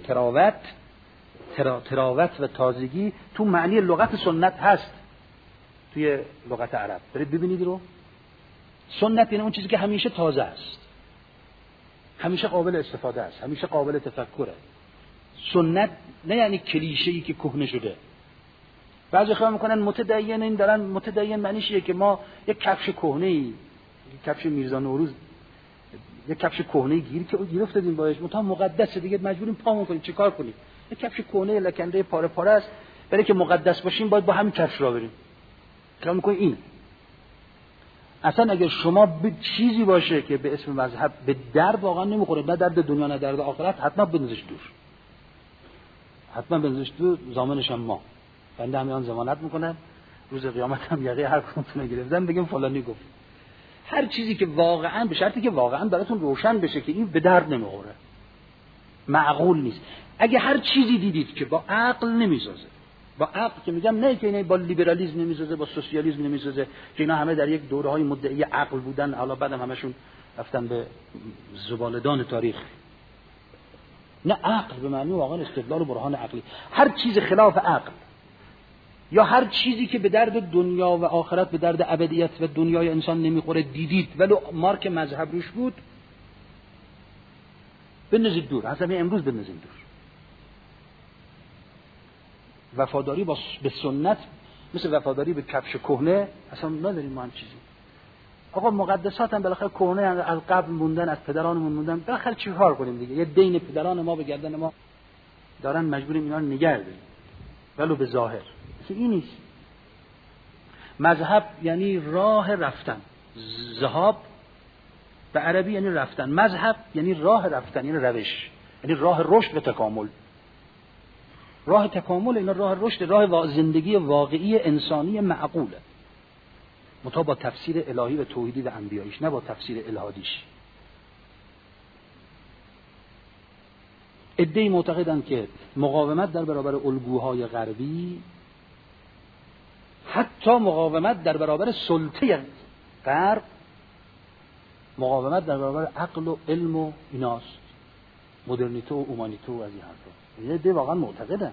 تراوت و تازگی تو معنی لغت سنت هست توی لغت عرب. برید ببینید رو. سنت یعنی اون چیزی که همیشه تازه است، همیشه قابل استفاده است، همیشه قابل تفکره. سنت نه یعنی کلیشه‌ای که کهنه شده. بعضی خیال میکنن متدین، این دارن متدین معنیش اینه که ما یک کفش کهنه‌ای، یک کفش میرزا نوروز، یک کفش کهنه‌ای گیر افتادیم باش، متأ مقدسه دیگه مجبوریم پامون کنیم، چیکار کنیم؟ یک کفش کهنه لکنده پاره پاره است، برای که مقدس باشیم باید با همین کفش را بریم. خیال میکنید این اصلا اگر شما به چیزی باشه که به اسم مذهب به درد واقعا نمیخوره، نه درد دنیا نه درد آخرت، حتما بنزش دور، حتما بنزش دور. ضامنش هم ما، بنده همیان ضمانت میکنم روز قیامت هم یقه هر کدومتون رو گرفتم بگم فلانی گفت. هر چیزی که واقعا به شرطی که واقعا براتون روشن بشه که این به درد نمیخوره، معقول نیست. اگه هر چیزی دیدید که با عقل نمیسازه، با عقل که میگم نه که اینا با لیبرالیسم نمیسازه، با سوسیالیسم نمیسازه که اینا همه در یک دوره‌های مدعی عقل بودن، حالا بعدم همشون رفتن به زبالدان تاریخ. نه، عقل به معنی واقعا استدلال و برهان عقلی. هر چیز خلاف عقل یا هر چیزی که به درد دنیا و آخرت، به درد ابدیت و دنیای انسان نمیخوره دیدید ولی مارک مذهب روش بود، بنزید دور. از همین امروز بنزید دور. وفاداری به سنت مثل وفاداری به کفش کهنه اصلا نداریم ما هم چیزی. آقا مقدسات هم بالاخره کهنه، از قبل موندن، از پدرانمون موندن، بالاخره چیکار کنیم دیگه؟ یه دین پدران ما به گردن ما دارن، مجبوریم اینا رو نگه داریم ولو به ظاهر. که این نیست. مذهب یعنی راه رفتن. ذهاب به عربی یعنی رفتن، مذهب یعنی راه رفتن، یعنی روش، یعنی راه رشد و تکامل. راه تکامل، اینا راه رشد، راه زندگی واقعی انسانی معقوله. منتها با تفسیر الهی و توحیدی و انبیاییش، نه با تفسیر الهادیش. عده‌ای معتقدند که مقاومت در برابر الگوهای غربی، حتی مقاومت در برابر سلطه غرب، مقاومت در برابر عقل و علم و ایناست، مدرنیته و اومانیته و از این حرفا. عده واقعا معتقدن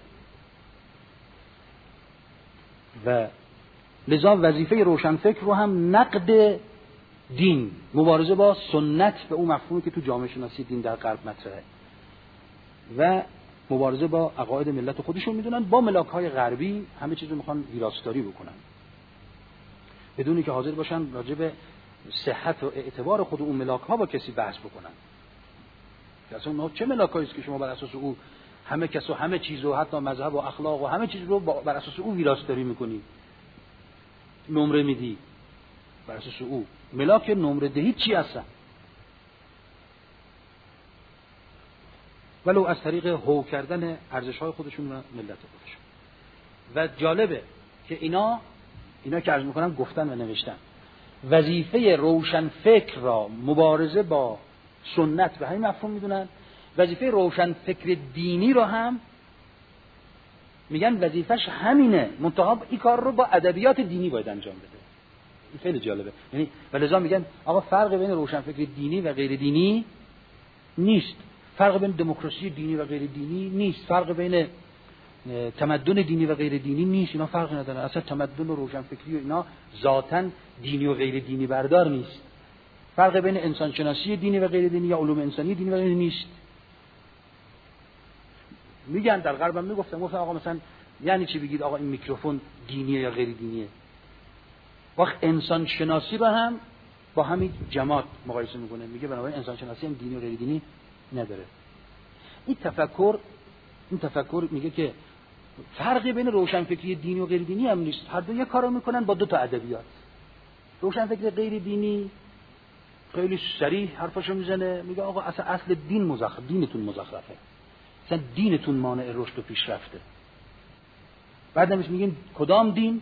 و لذا وظیفه روشنفکر رو هم نقد دین، مبارزه با سنت به اون مفهومی که تو جامعه شناسی دین در غرب مطرحه و مبارزه با عقاید ملت خودشون میدونن، با ملاک‌های غربی همه چیز رو میخوان ویراستاری بکنن بدونی که حاضر باشن راجع به صحت و اعتبار خود اون ملاک‌ها با کسی بحث بکنن. اصلا اونها چه ملاکایی است که شما بر اساس او همه کس و همه چیز و حتی مذهب و اخلاق و همه چیز رو بر اساس او ویراستاری میکنی، نمره میدی بر اساس او. ملاک نمره دهی چی هستن؟ ولو از طریق هو کردن ارزش‌های خودشون و ملت خودشون. و جالبه که اینا که عرض میکنم گفتن و نوشتن، وظیفه روشنفکر را مبارزه با سنت به همین مفهوم میدونن، وظیفه روشنفکر دینی را هم میگن وظیفش همینه، منتها این کار رو با ادبیات دینی باید انجام بده. این خیلی جالبه. یعنی ولذا میگن آقا فرق بین روشنفکر دینی و غیر دینی نیست، فرق بین دموکراسی دینی و غیر دینی نیست، فرق بین تمدن دینی و غیر دینی نیست، اینا فرق نداره. اصلا تمدن و روشنفکری و اینا ذاتاً دینی و غیر دینی بردار نیست. فرق بین انسان شناسی دینی و غیر دینی یا علوم انسانی دینی و غیر دینی نیست. میگن در غرب هم گفتن آقا مثلا یعنی چی بگید آقا این میکروفون دینیه یا غیر دینیه؟ وقت انسان شناسی رو هم با همین جماعت مقایسه میکنه، میگه بنابراین انسان شناسی هم دینی و غیر دینی نداره. این تفکر میگه که فرقی بین روشنفکری دینی و غیر دینی هم نیست، هر دو یک کارو میکنن با دو تا ادبیات. روشنفکر غیر دینی خیلی صریح حرفاشو میزنه، میگه آقا اصل دین مزخرف، دینتون مزخرفه، اصلا دینتون مانع رشد و پیشرفته. بعد میگین کدام دین؟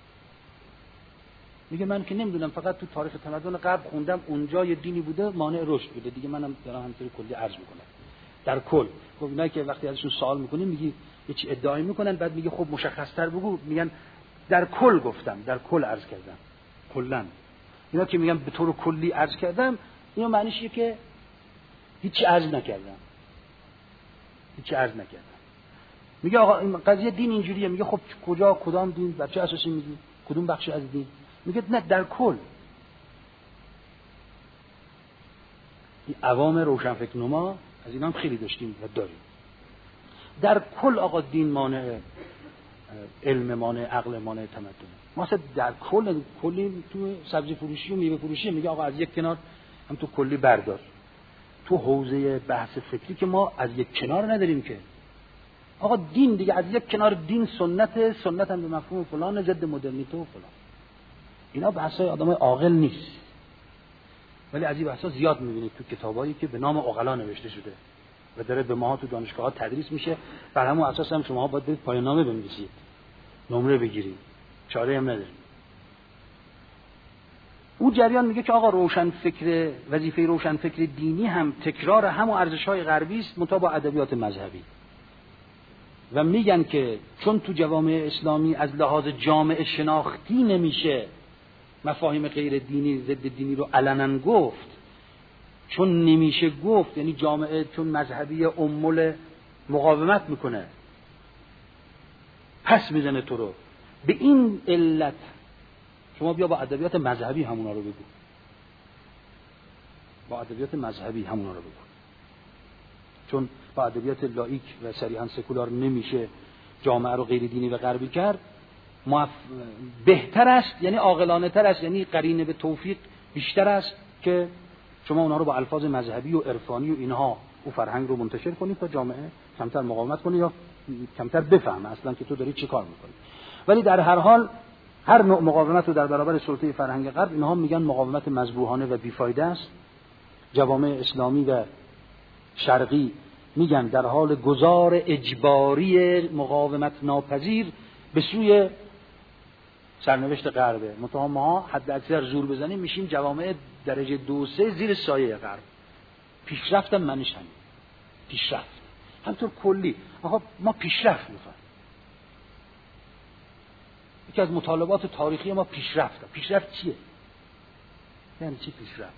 میگه من که نمیدونم، فقط تو تاریخ تمدن غرب خوندم اونجا یه دینی بوده مانع رشد بوده، دیگه منم دارم همینطوری کلی عرض میکنم. در کل خب اینا که وقتی ازشون سوال میکنیم میگی یه چی ادعای میکنن، بعد میگه خب مشخص‌تر بگو، میگن در کل گفتم، در کل عرض کردم. کلاً اینا که میگن به طور کلی عرض کردم، اینو معنیش اینه که هیچ عرض نکردم. میگه آقا این قضیه دین اینجوریه، میگه خب کدام دین، بر چه اساسی میگی، کدوم بخشی از دین؟ میگه نه در کل. این عوام روشنفکر نما از اینا هم خیلی داشتیم و داریم. در کل آقا دین مانع علم، مانع عقل، مانع تمدن. ما اصلا در کلی تو سبزی فروشی و میوه فروشی میگه آقا از یک کنار هم تو کلی بردار. تو حوزه بحث فکری که ما از یک کنار نداریم که آقا دین دیگه از یک کنار دین سنت هم به مفهوم فلان ضد مدرنیته و فلان. اینا بحثای آدمای عاقل نیست، ولی از این بحثا زیاد می‌بینید تو کتابایی که به نام عقلا نوشته شده و داره به ماها تو دانشگاه‌ها تدریس میشه. بر همون اساس هم شما باید برید پایان‌نامه بنویسید، نمره بگیرید، چاره هم ندارید. اون جریان میگه که آقا وظیفه روشنفکر دینی هم تکرار همون ارزش‌های غربی است، منتها با ادبیات مذهبی. و میگن که چون تو جوامع اسلامی از لحاظ جامعه شناختی نمیشه مفاهیم غیر دینی ضد دینی رو علنا گفت، چون نمیشه گفت، یعنی جامعه چون مذهبی امول مقاومت میکنه، پس میزنه تو رو. به این علت شما بیا با ادبیات مذهبی همونا رو بگو، چون با ادبیات لایک و صریحا سکولار نمیشه جامعه رو غیر دینی و غربی کرد. بهتر است، یعنی عاقلانه تر است، یعنی قرینه به توفیق بیشتر است که شما اونا رو با الفاظ مذهبی و عرفانی و اینها و فرهنگ رو منتشر کنید تا جامعه کمتر مقاومت کنه یا کمتر بفهمه اصلا که تو داری چه کار میکنی. ولی در هر حال هر نوع مقاومت رو در برابر سلطه فرهنگ غرب اینها میگن مقاومت مذبوحانه و بیفایده است. جوامع اسلامی و شرقی میگن در حال گذار اجباری مقاومت ناپذیر به سوی سرنوشت غربه. منتها ما حد اکثر زور بزنیم میشیم جوامع درجه 2 3 زیر سایه غرب. پیشرفتم معنیش همین. پیشرفت. همطور کلی آقا ما پیشرفت میخوایم. یکی از مطالبات تاریخی ما پیشرفت. پیشرفت چیه؟ یعنی چی پیشرفت؟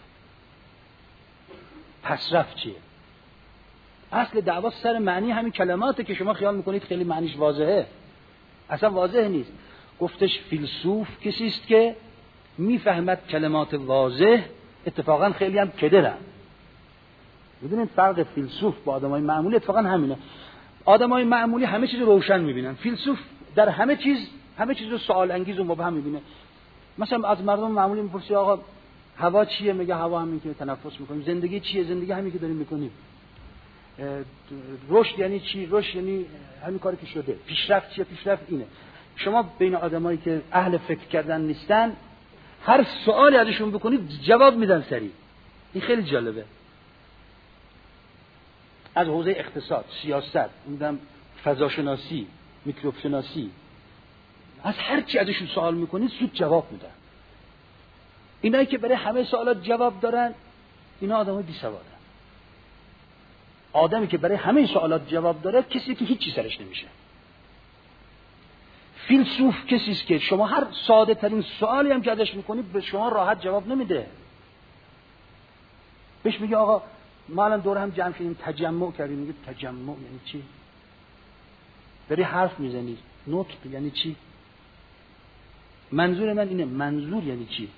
پسرفت چیه؟ اصل دعوا سر معنی همین کلماته که شما خیال میکنید خیلی معنیش واضحه. اصلا واضح نیست. گفتش فیلسوف کسی است که میفهمد کلمات واضح، اتفاقا خیلی هم کدرن. میدونید فرق فیلسوف با آدمای معمولی اتفاقا همینه. آدمای معمولی همه چیز روشن میبینن. فیلسوف در همه چیز رو سوال انگیز و مبهم میبینه. مثلا از مردم معمولی میپرسی آقا هوا چیه؟ میگه هوا همین که تنفس میکنیم. زندگی چیه؟ زندگی همین که داریم میکنیم. رشد یعنی چی؟ رشد یعنی همین کاری که شده. پیشرفت چیه؟ پیشرفت اینه. شما بین آدمایی که اهل فکر کردن نیستن هر سوالی ازشون بکنید جواب میدن سریع. این خیلی جالبه. از حوزه اقتصاد، سیاست، میدونم فضاشناسی، میکروب شناسی، از هر چی ازشون سوال میکنید زود جواب میدن. اینایی که برای همه سوالات جواب دارن اینا آدمای بی‌سوادن. آدمی که برای همه سوالات جواب داره کسی که هیچ چیز سرش نمیشه. فیلسوف کسی است که شما هر ساده ترین سوالی هم که ازش میکنید به شما راحت جواب نمیده. بهش میگه آقا ما الان دور هم جمع شدیم تجمع کردیم. میگه تجمع یعنی چی؟ داری حرف میزنی. نطق یعنی چی؟ منظور من اینه. منظور یعنی چی؟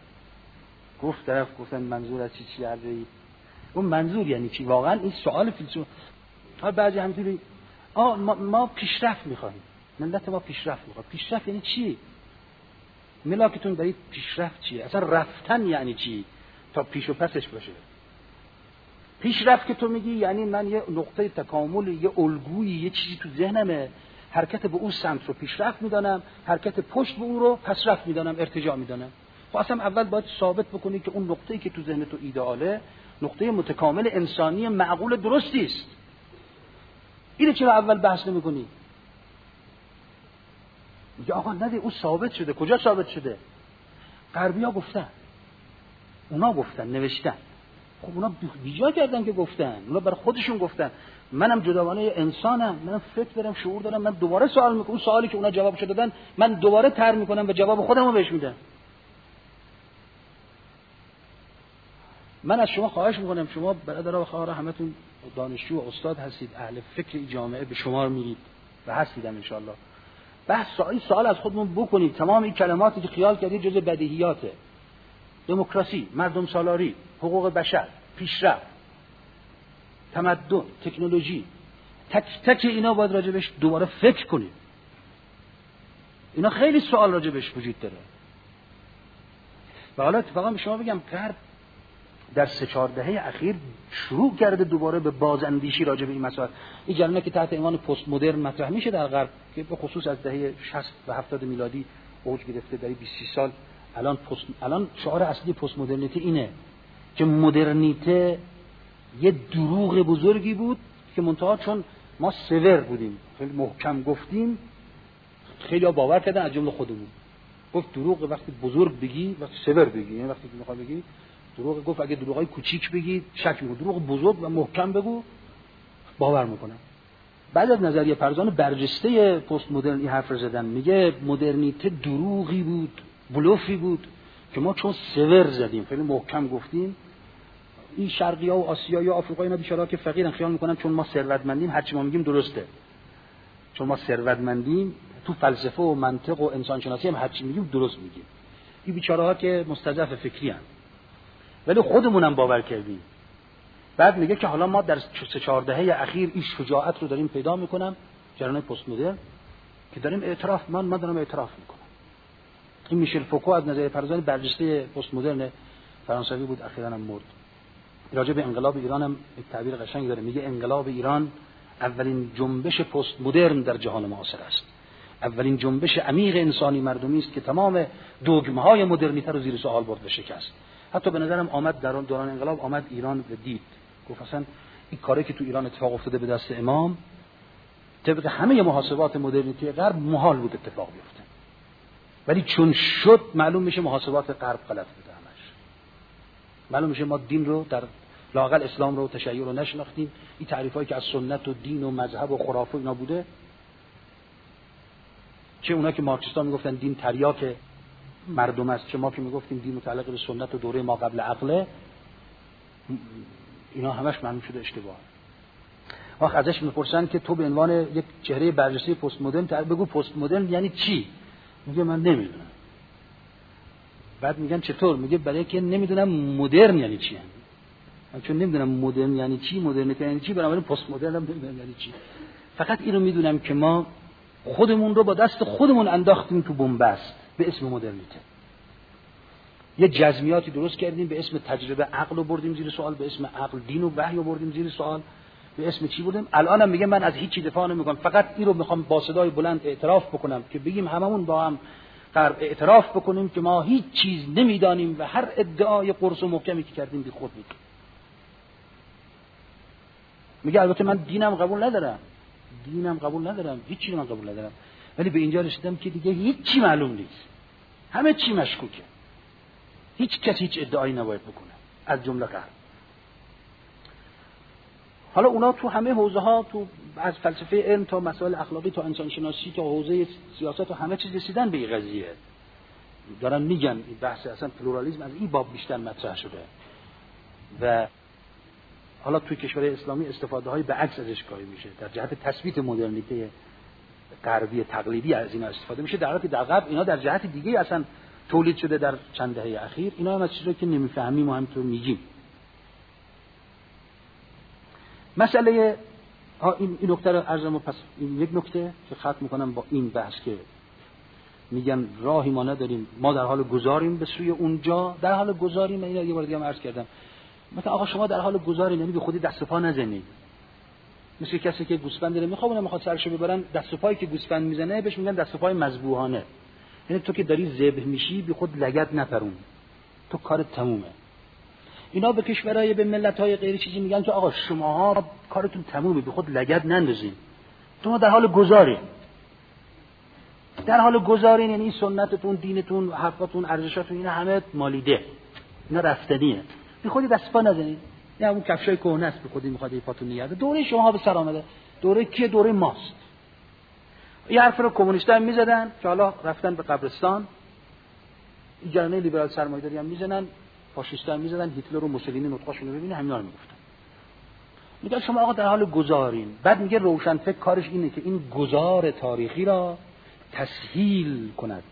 گفتن منظور از چی عرضی؟ اون منظور یعنی چی؟ واقعا این سوال فیلسوف. ها بعضی همینجوری ما پیشرفت میخوایم. ملت ما پیشرفت میخواد. پیشرفت یعنی چی؟ ملاکتون برای پیشرفت چیه؟ اصلا رفتن یعنی چی؟ تا پیش و پسش باشه. پیشرفت که تو میگی یعنی من یه نقطه تکامل، یه الگویی، یه چیزی تو ذهنمه، حرکت به اون سمت رو پیشرفت میدانم، حرکت پشت به اون رو پسرفت میدانم، ارتجاع میدانم. خب اصلا اول باید ثابت بکنی که اون نقطه‌ای که تو ذهن تو ایدئاله نقطه متکامل انسانی معقول درستی است. اینو چرا اول بحث نمی‌کنی؟ میگه آقا نده اون ثابت شده. کجا ثابت شده؟ غربی‌ها گفتن. اونا گفتن، نوشتن. خب اونا بیجا کردن که گفتن. اونا برای خودشون گفتن. منم جداگانه انسانم، منم فکر دارم، شعور دارم. من دوباره سوال میکنم. اون سوالی که اونا جوابشو دادن من دوباره طرح میکنم و جواب خودمو بهش میدم. من از شما خواهش میکنم، شما برادرها و خواهرها همتون دانشجو و استاد هستید، اهل فکر جامعه به شمار میرید و هستیدم ان شاء الله. بحث سوال از خودمون بکنید. تمام این کلماتی که خیال کردید جزء بدیهیاته. دموکراسی، مردم سالاری، حقوق بشر، پیشرفت، تمدن، تکنولوژی، تک تک اینا باید راجبش دوباره فکر کنید. اینا خیلی سوال راجبش وجود داره. و حالا اتفاقا به شما بگم غرب در 3-4 دهه اخیر شروع کرده دوباره به بازاندیشی راجع به این مسائل. این جریانی که تحت عنوان پست مدرن مطرح میشه در غرب که به خصوص از دهه 60 و 70 میلادی اوج گرفته، در 20 سال الان شعار اصلی پست مدرنیته اینه که مدرنیته یه دروغ بزرگی بود که منتها چون ما سور بودیم، خیلی محکم گفتیم، خیلی ها باور کردن از جمله خودمون. گفت دروغ وقتی بزرگ بگی، وقتی سور بگی، یعنی وقتی میخوای بگی دروغ. گفت اگه دروغای کوچیک بگی شک میکنه، دروغ بزرگ و محکم بگو باور میکنن. بعد از نظریه پردازان برجسته پست مدرن این حرف رو زدن. میگه مدرنیته دروغی بود، بلوفی بود که ما چون سور زدیم، خیلی محکم گفتیم، این شرقی‌ها و آسیایی و آفریقایی اینا بیچاره‌ها که فقیرن خیال میکنن چون ما ثروتمندیم هر چی ما میگیم درسته. چون ما ثروتمندیم تو فلسفه و منطق و انسان شناسی هم هر چی میگیم درست میگیم. این بیچاره‌ها که مستضعف فکری ان. ولی خودمونم باور کردیم. بعد میگه که حالا ما در 3-4 دهه اخیر این شجاعت رو داریم پیدا میکنم، جریان پست مدرن، که داریم اعتراف، من دارم اعتراف میکنم. این میشل فوکو از نظریه پردازان برجسته پست مدرن فرانسوی بود، اخیراً هم مرد. راجع به انقلاب ایران هم یک تعبیر قشنگ داره. میگه انقلاب ایران اولین جنبش پست مدرن در جهان معاصر است. اولین جنبش عمیق انسانی مردمی است که تمام دوگمه‌های مدرنیته رو زیر سوال برد و شکست. حتی به نظرم آمد در دوران انقلاب آمد ایران و دید، گفت اصلا این کاری که تو ایران اتفاق افتاده به دست امام طبق همه محاسبات مدرنیته غرب محال بود اتفاق بیفته. ولی چون شد معلوم میشه محاسبات غرب غلط بوده همش. معلوم میشه ما دین رو در لااقل اسلام رو تشیع رو نشناختیم. این تعریفایی که از سنت و دین و مذهب و خرافه اینا بوده، چه اونا که مارکسیستا میگفتن دین تریاک مردم است، چه ما که میگفتیم دین متعلق به سنت و دوره ما قبل عقله، اینا همش معلوم شده اشتباه. وقت ازش میپرسن که تو به عنوان یک چهره برجسته پست مدرن بگو پست مدرن یعنی چی؟ میگه من نمیدونم. بعد میگن چطور؟ میگه برای که نمیدونم مدرن یعنی چی. من چون نمیدونم مدرن یعنی چی، مدرنیته یعنی چی، بنابراین پست مدرن هم نمیدونم یعنی چی. فقط اینو میدونم که ما خودمون رو با دست خودمون انداختیم تو بنبست به اسم مدرنیته. یه جزمیاتی درست کردیم به اسم تجربه عقل رو بردیم زیر سوال، به اسم عقل دین و وحی رو بردیم زیر سوال، به اسم چی بردیم؟ الانم میگه من از هیچ چی دفاع نمیکنم، فقط این رو میخوام با صدای بلند اعتراف بکنم که بگیم هممون با هم اعتراف بکنیم که ما هیچ چیز نمیدانیم و هر ادعای قرص و محکمی که کردیم بی خود بود. میگه البته من دینم قبول ندارم، هیچ چیزی من قبول ندارم، ولی به اینجا رسیدم که دیگه هیچ چی معلوم نیست، همه چی مشکوکه، هیچ کس هیچ ادعایی نباید بکنه از جمله غرب. حالا اونا تو همه حوزه ها، تو از فلسفه علم تا مسائل اخلاقی تا انسان شناسی تا حوزه سیاست و همه چیز رسیدن به این قضیه. دارن میگن این بحث اصلا پلورالیسم از این باب بیشتر مطرح شده و حالا توی کشور اسلامی استفاده های به عکس ازش کاری میشه، در جهت تثبیت مدرنیته غربی تقلیدی از اینا استفاده میشه، در حالی که در غرب اینا در جهت دیگه اصلا تولید شده در چند دهه اخیر. اینا هم از چیزایی که نمیفهمیم و همینطور میگیم. مسئله این نکته رو عرضم، پس این یک نکته که ختم میکنم با این بحث که میگن راهی ما نداریم، ما در حال گذاریم به سوی اونجا، در حال گذاریم. من یه بار دیگه هم عرض کردم، مثلا آقا شما در حال گذارین، یعنی به خودی دست و پا نزنید. مثل کسی که گوسفند داره میخواد سرشو ببرن، دست و پایی که گوسفند میزنه بهش میگن دست و پای مذبوحانه. یعنی تو که داری ذبح میشی بی خود لگد نپرون، تو کارت تمومه. اینا به کشورهای به ملت‌های غیر چیزی میگن که آقا شماها کارتون تمومه، بی خود لگد نندازین، تو ما در حال گذارین، یعنی سنتتون، دینتون، حرفاتون، ارزشاتون اینا همه مالیده، اینا رفتنیه، بی خودی دست پا نزنید. یا اون کفشای کهنه است، بی خودی میخواد پاتون نگرده. دوره شما به سر آمده. دوره کیه؟ دوره ماست. این حرف رو کمونیست‌ها هم میزدن که حالا رفتن به قبرستان. این جریان لیبرال سرمایه‌داری هم میزنن، فاشیست‌ها هم میزدن، هیتلر و موسولینی نطقاشون رو ببینید، همینا رو میگفتن. میگه شما آقا در حال گذارین. بعد میگه روشنفکر کارش اینه که این گذار تاریخی را تسهیل کند.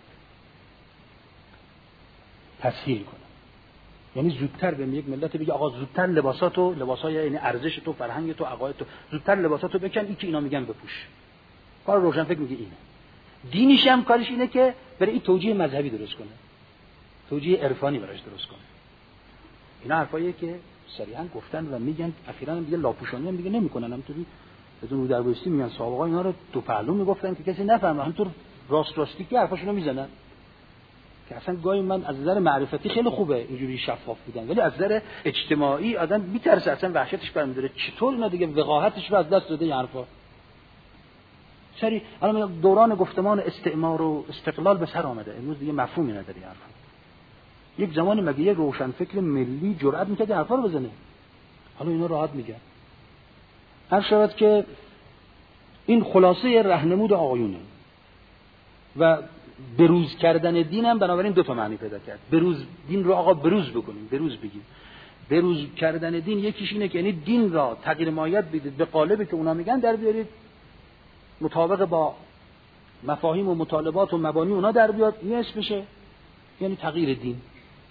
یعنی زودتر به یک ملت بگه آقا زودتر لباسای یعنی ارزش تو، فرهنگ تو، عقاید تو، زودتر لباساتو بکن، این که اینا میگن بپوش. کار روشنفکر میگه اینه. دینیش هم کارش اینه که برای این توجیه مذهبی درست کنه، توجیه عرفانی براش درست کنه. اینا حرفاییه که صریحا گفتن و میگن. اخیراً هم دیگه لاپوشانی هم دیگه نمیکنن، همونطوری بدون رو در بایستی میگن. سابقا اینا رو دو پهلو میگفتن که کسی نفهمه، همونطور راستی که حرفاشونو میزنن. که اصلا گاهی من از نظر معرفتی خیلی خوبه اینجوری شفاف بودن، ولی از نظر اجتماعی آدم میترسه، اصلا وحشتش برمی‌داره. چطور اینا دیگه وقاحتش رو از دست داده این حرفا. سری الان دوران گفتمان استعمار و استقلال به سر آمده، امروز دیگه مفهومی نداره این حرفا. یک زمانی مگه یک روشنفکر ملی جرأت می‌کرد این حرفا رو بزنه؟ حالا اینا راحت میگن. هر شود که این خلاصه راهنمود آقایونه و بروز کردن دین هم بنابراین دو تا معنی پیدا کرد. دین رو آقا بروز بکنیم، بروز بگیم. بروز کردن دین یکیش اینه که یعنی دین را تغییر ماهیت بدید، به قالبی که اونا میگن در بیارید، مطابق با مفاهیم و مطالبات و مبانی اونا در بیاد. این اسمشه یعنی تغییر دین،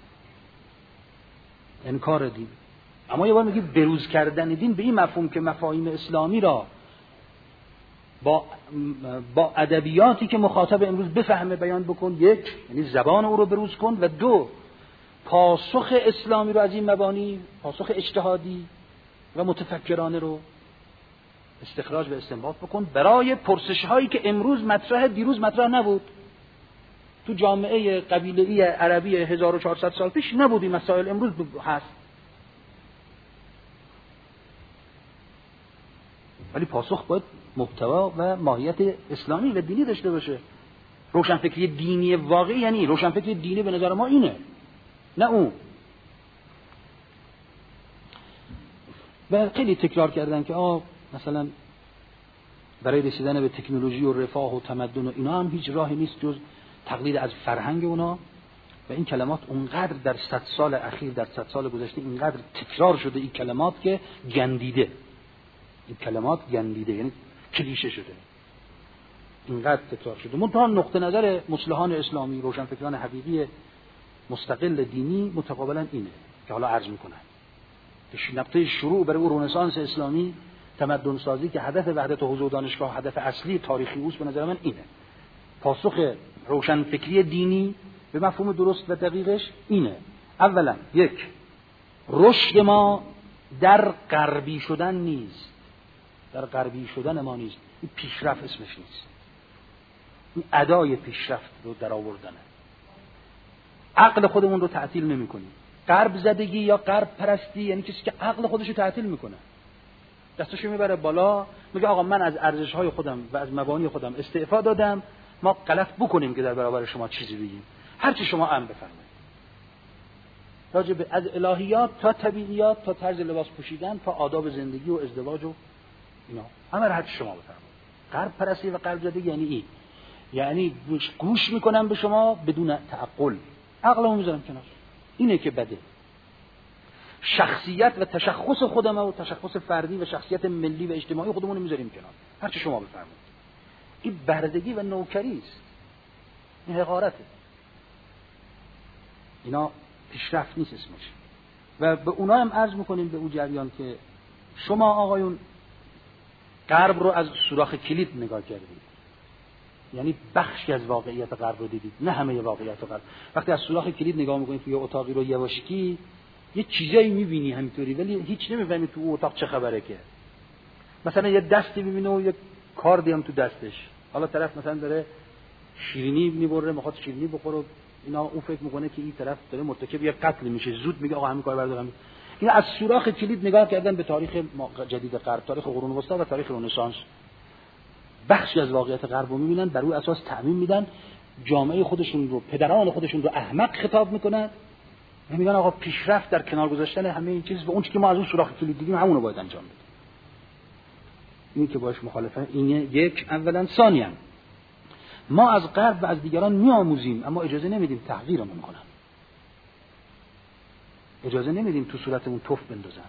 یعنی کار دین. اما یه بار میگید بروز کردن دین به این مفهوم که مفاهیم اسلامی را با ادبیاتی که مخاطب امروز بفهمه بیان بکن، یک یعنی زبان او رو بروز کن، و دو پاسخ اسلامی رو از این مبانی، پاسخ اجتهادی و متفکرانه رو استخراج و استنباط بکن برای پرسش هایی که امروز مطرح، دیروز مطرح نبود. تو جامعه قبیله‌ای عربی 1400 سال پیش نبود این مسائل، امروز هست. ولی پاسخ باید محتوا و ماهیت اسلامی و دینی داشته باشه. روشنفکری دینی واقعی یعنی روشنفکری دینی به نظر ما اینه، نه اون. و خیلی تکرار کردن که مثلا برای رسیدن به تکنولوژی و رفاه و تمدن و اینا هم هیچ راهی نیست جز تقلید از فرهنگ اونا. و این کلمات اونقدر در 100 سال اخیر، در 100 سال گذشته اینقدر تکرار شده این کلمات که گندیده. این کلمات گندیده، یعنی کلیشه شده، اینقدر تکرار شده. منتها نقطه نظر مصلحان اسلامی، روشنفکران حقیقی مستقل دینی متقابلا اینه که حالا عرض میکنن که نقطه شروع برای اون رنسانس اسلامی، تمدن سازی که هدف وحدت و حضور دانشگاه هدف اصلی تاریخی اوست، به نظر من اینه. پاسخ روشنفکری دینی به مفهوم درست و دقیقش اینه: اولا یک، رشد ما در غربی شدن نیست، در غربی شدن ما نیست، این پیشرفت اسمش نیست، این ادای پیشرفت رو در آوردنه. عقل خودمون رو تعطیل نمی کنیم. غرب زدگی یا غرب پرستی یعنی کسی که عقل خودش رو تعطیل میکنه، دستشو میبره بالا، میگه آقا من از ارزش‌های خودم و از مبانی خودم استعفا دادم، ما غلط بکنیم که در برابر شما چیزی بگیم، هر چی شما امر بفرمایید. راجع به از الهیات تا طبیعیات تا طرز لباس پوشیدن تا آداب زندگی و ازدواج و اینا، همه هر چی شما بفرمایید. غرب پرستی و غرب زدگی یعنی این، یعنی گوش میکنم به شما بدون تعقل، عقلمو میذارم کنار. اینه که بده. شخصیت و تشخص خودم و تشخص فردی و شخصیت ملی و اجتماعی خودمون رو میذاریم کنار، هر چی شما بفرمایید. این بردگی و نوکری است، این حقارته، اینا پیشرفت نیست اسمش. و به اونا هم عرض میکنیم به اون جریان که شما آقایون غرب رو از سوراخ کلید نگاه کردید، یعنی بخشی از واقعیت غرب رو دیدید، نه همه واقعیت غرب. وقتی از سوراخ کلید نگاه میکنید توی اتاقی رو یواشکی یه چیزایی میبینی همینطوری، ولی هیچ نمیفهمی تو اتاق چه خبره. که مثلا یه دستی میبینه و یه کاردی هم تو دستش، حالا طرف مثلا داره شیرینی میبره، میخواد شیرینی بخوره، اینا اون فکر میکنه که این طرف داره مرتکب یه قتل میشه، زود میگه آقا همین کار بردارم. این از سوراخ کلید نگاه کردن به تاریخ جدید غرب، تاریخ قرون وسطا و تاریخ رنسانس. بخشی از واقعیت غرب رو میبینن، بر روی اساس تعمیم میدن، جامعه خودشون رو، پدران خودشون رو احمق خطاب میکنن، میگن آقا پیشرفت در کنار گذاشتن همه این چیز و اون چیزی که ما از اون سوراخ کلید دیدیم همون رو باید انجام بدیم. این که باش مخالفه اینه یک. اولا. ثانیاً ما از غرب و از دیگران میآموزیم اما اجازه نمیدیم تحقیرمون کنن، اجازه نمیدیم تو صورتمون توف بندازن.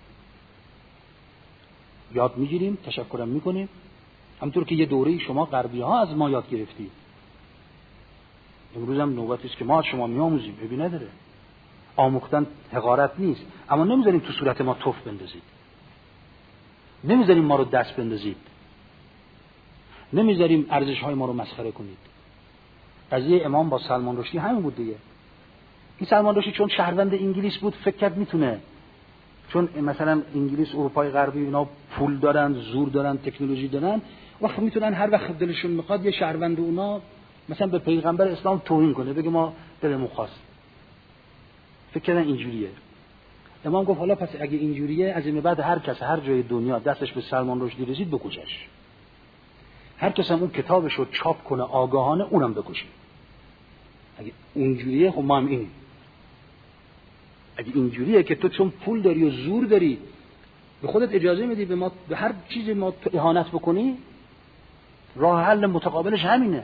یاد میگیریم، تشکرم میکنیم، همونطور که یه دوره شما غربی ها از ما یاد گرفتید. امروز هم نوبتی است که ما از شما میآموزیم. عیبی نداره، آموختن حقارت نیست، اما نمیذاریم تو صورت ما توف بندازید، نمیذاریم ما رو دست بندازید، نمیذاریم ارزش‌های ما رو مسخره کنید. قضیه امام با سلمان رشدی همین بود دیگه. این سلمان رشدی چون شهروند انگلیس بود فکر کرد میتونه، چون مثلا انگلیس اروپای غربی اینا پول دارن، زور دارن، تکنولوژی دارن، وقت میتونن هر وقت دلشون میخواد یه شهروند اونا مثلا به پیغمبر اسلام توهین کنه، بگه ما دلمون خواست. فکر کردن اینجوریه. امام گفت حالا پس اگه اینجوریه از این بعد هر کس هر جای دنیا دستش به سلمان رشدی رسید بکشش. هر کس هم اون کتابش رو چاپ کنه آگاهانه اونم بکشه. اگه اینجوریه خب ما هم اینیم. اگه اینجوریه که تو چون پول داری و زور داری به خودت اجازه میدی به ما به هر چیزی ما اهانت بکنی، راه حل متقابلش همینه.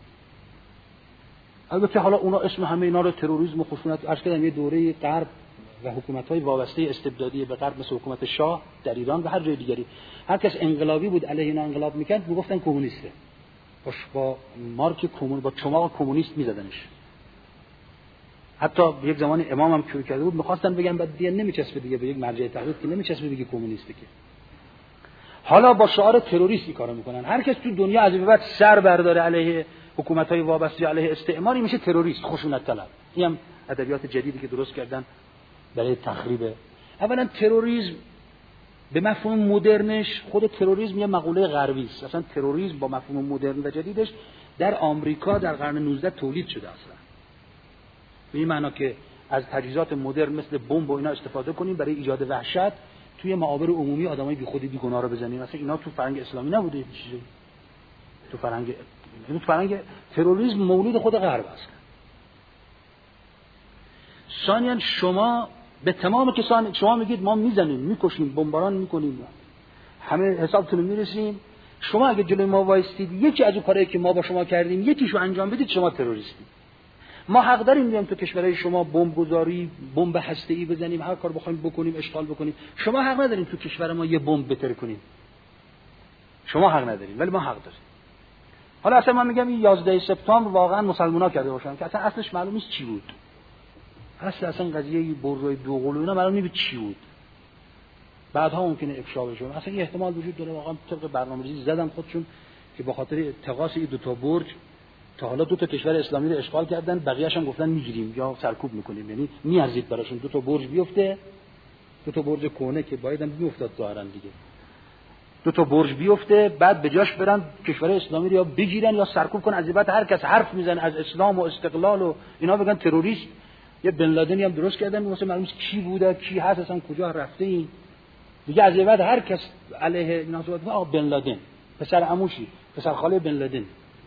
البته حالا اونا اسم همه اینا رو تروریسم و خشونت عرض کردن. یه دوره غرب و حکومت‌های وابسته استبدادی به غرب مثل حکومت شاه در ایران و هر جای دیگری، هر کس انقلابی بود علیه اینا انقلاب میکرد میگفتن کمونیسته، با مارک کمون، با چماق کمونیست میزدنش. حتی یک زمانی امام هم شروع کرده بود میخواستن بگن بعد دیگه نمیچسبه دیگه به یک مرجع تحقیق که نمیچسبه بگی کمونیسته. که حالا با شعار تروریستی کارو میکنن. هر کس تو دنیا از این بعد سر برداره علیه حکومت‌های وابسته علیه استعماری میشه تروریست، خشونت طلب. این هم ادبیات جدیدی که درست کردن برای تخریب. اولا تروریسم به مفهوم مدرنش، خود تروریسم یه مقوله غربی است. اصلا تروریسم با مفهوم مدرن و جدیدش در آمریکا در قرن 19 تولید شده اصلا. به این معنا که از تجهیزات مدرن مثل بمب و اینا استفاده کنیم برای ایجاد وحشت توی معابر عمومی، آدمای بیخودی بیگناه رو بزنیم. مثلا اینا تو فرهنگ اسلامی نبوده چیزی. تو فرهنگ این فرهنگ تروریسم مولود خود غرب است. ثانیاً شما به تمام کسان شما میگید ما میزنیم، میکشیم، بمباران میکنیم، همه حسابتون رو میرسیم. شما اگه جلوی ما وایستید یکی از اون کارهایی که ما با شما کردیم یکیشو انجام بدید، شما تروریستید. ما حق داریم بیام تو کشورهای شما بمب گذاری، بمب هسته‌ای بزنیم، هر کار بخوایم بکنیم، اشغال بکنیم. شما حق نداریم تو کشور ما یه بمب بتره کنیم. شما حق نداریم، ولی ما حق داریم. حالا اصلا من میگم این 11 سپتامبر واقعا مسلمان‌ها کرده باشن که اصلا اصلش معلوم نیست چی بود. اصلا قضیه برج‌های دوقلو اینا معلوم نیست چی بود. بعدها ممکنه افشا بشه. اصلا این احتمال وجود داره واقعا طبق برنامه‌ریزی زدن خودشون که به خاطر اتقاس این دو تا برج تا حالا دو تا کشور اسلامی رو اشغال کردن، بقیه‌اش هم گفتن میگیریم یا سرکوب میکنیم، یعنی میارزید براشون دو تا برج بیفته، دو تا برج کهنه که باید هم بیافتاد ظاهرا دیگه، دو تا برج بیفته، بعد به جاش برن کشور اسلامی رو یا بگیرن یا سرکوب کنن. از بعد هر کس حرف میزنه از اسلام و استقلال و اینا بگن تروریست. یه بن لادنی هم درست کردن، مثلا معلومه کی بوده، کی هست، اصلا کجا رفته این دیگه. از بعد هر کس علیه اینا صحبت کنه، بن لادن پسر عموشی، پسر خاله بن لادن،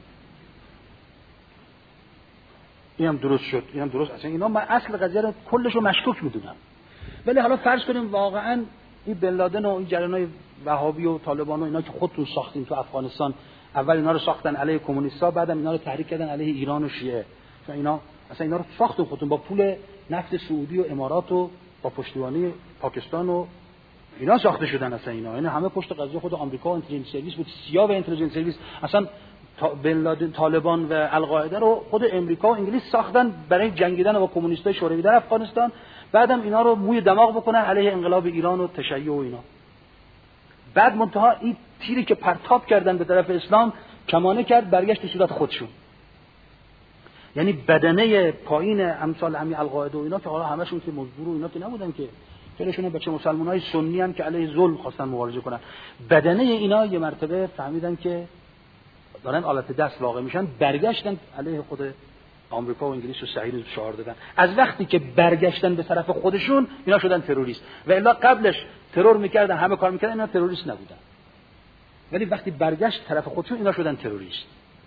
اینم درست شد، اینم درست. اصلا اینا من اصل قضیه رو کلشو مشکوک میدونم. ولی حالا فرض کنیم واقعا این بن لادن و این جریانای وهابی و طالبان و اینا که خودتون ساختین تو افغانستان، اول اینا رو ساختن علیه کمونیستا، بعدم اینا رو تحریک کردن علیه ایران و شیعه. اینا اصلا اینا رو ساختن خودتون با پول نفت سعودی و امارات و با پشتیبانی پاکستان و اینا ساخته شدن. اصلا اینا همه پشت قضیه خود آمریکا و اینتلیجنس سرویس بود، سیا و اینتلیجنس سرویس. اصلا بن لادن، طالبان و القاعده رو خود امریکا و انگلیس ساختن برای جنگیدن با کمونیستای شوروی در افغانستان، بعدم اینا رو موی دماغ بکنن علیه انقلاب ایران و تشیع و اینا. بعد منتها این تیری که پرتاب کردن به طرف اسلام کمانه کرد، برگشت به صورت خودشون. یعنی بدنه پایین امثال همین القاعده و اینا که حالا همشون که مزدور و اینا که نبودن، که خیلیشون بچه مسلمانای سنی هم که علیه ظلم خواستن مبارزه کنن، بدنه اینا یه مرتبه فهمیدن که دارن آلت دست واقع میشن، برگشتن علیه خود آمریکا و انگلیس و صهیون شعار دادن. از وقتی که برگشتن به طرف خودشون اینا شدن تروریست، و الا قبلش ترور میکردن، همه کار میکردن، اینا تروریست نبودن. ولی وقتی برگشت طرف خودشون اینا شدن تروریست.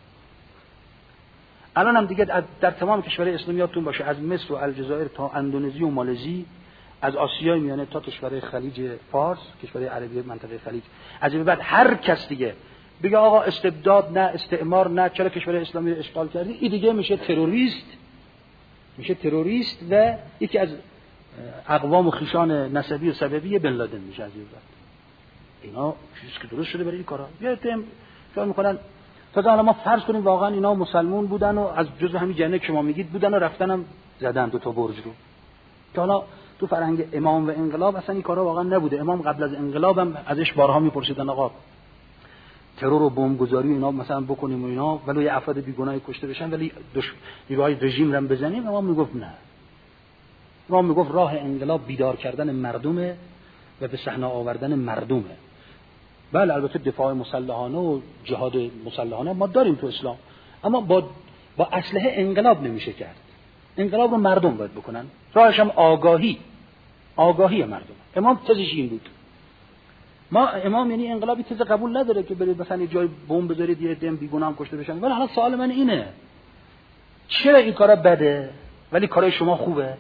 الان هم دیگه در تمام کشورهای اسلامی یادتون باشه، از مصر و الجزایر تا اندونزی و مالزی، از آسیای میانه تا کشورهای خلیج فارس، کشورهای عربی منطقه خلیج، از این بعد هر کس دیگه بگه آقا استبداد نه، استعمار نه، چرا کشورهای اسلامی رو اشغال کردی، این دیگه میشه تروریست، میشه تروریست و یکی از اقوام و خویشان نسبی و سببی بن لادن میشه. از این بعد اینا چیزی که درست شده برای این کارا یادتون فکر میکنن. تا حالا ما فرض کنیم واقعا اینا مسلمون بودن و از جزء همین جنه که شما میگید بودن و رفتن هم زدن دو تا برج رو، که حالا تو فرهنگ امام و انقلاب اصلا این کارا واقعا نبوده. امام قبل از انقلاب هم ازش بارها میپرسیدن آقا ترور و بمبگذاری اینا مثلا بکنیم و اینا، ولی یه افراد بیگناهی کشته بشن ولی نیروهای رژیم رو بزنیم. امام میگفت نه. امام میگفت راه انقلاب بیدار کردن مردمه و به صحنه آوردن مردمه. بله البته دفاع مسلحانه و جهاد مسلحانه ما داریم تو اسلام، اما با اسلحه انقلاب نمیشه کرد. انقلاب رو مردم باید بکنن، راهش هم آگاهی مردم. امام تزش این بود. ما امام یعنی انقلابی تز قبول نداره که برید مثلا جای بمب بذارید یه دم بیگناه کشته بشن. ولی حالا سوال من اینه، چرا این کارا بده ولی کارای شما خوبه؟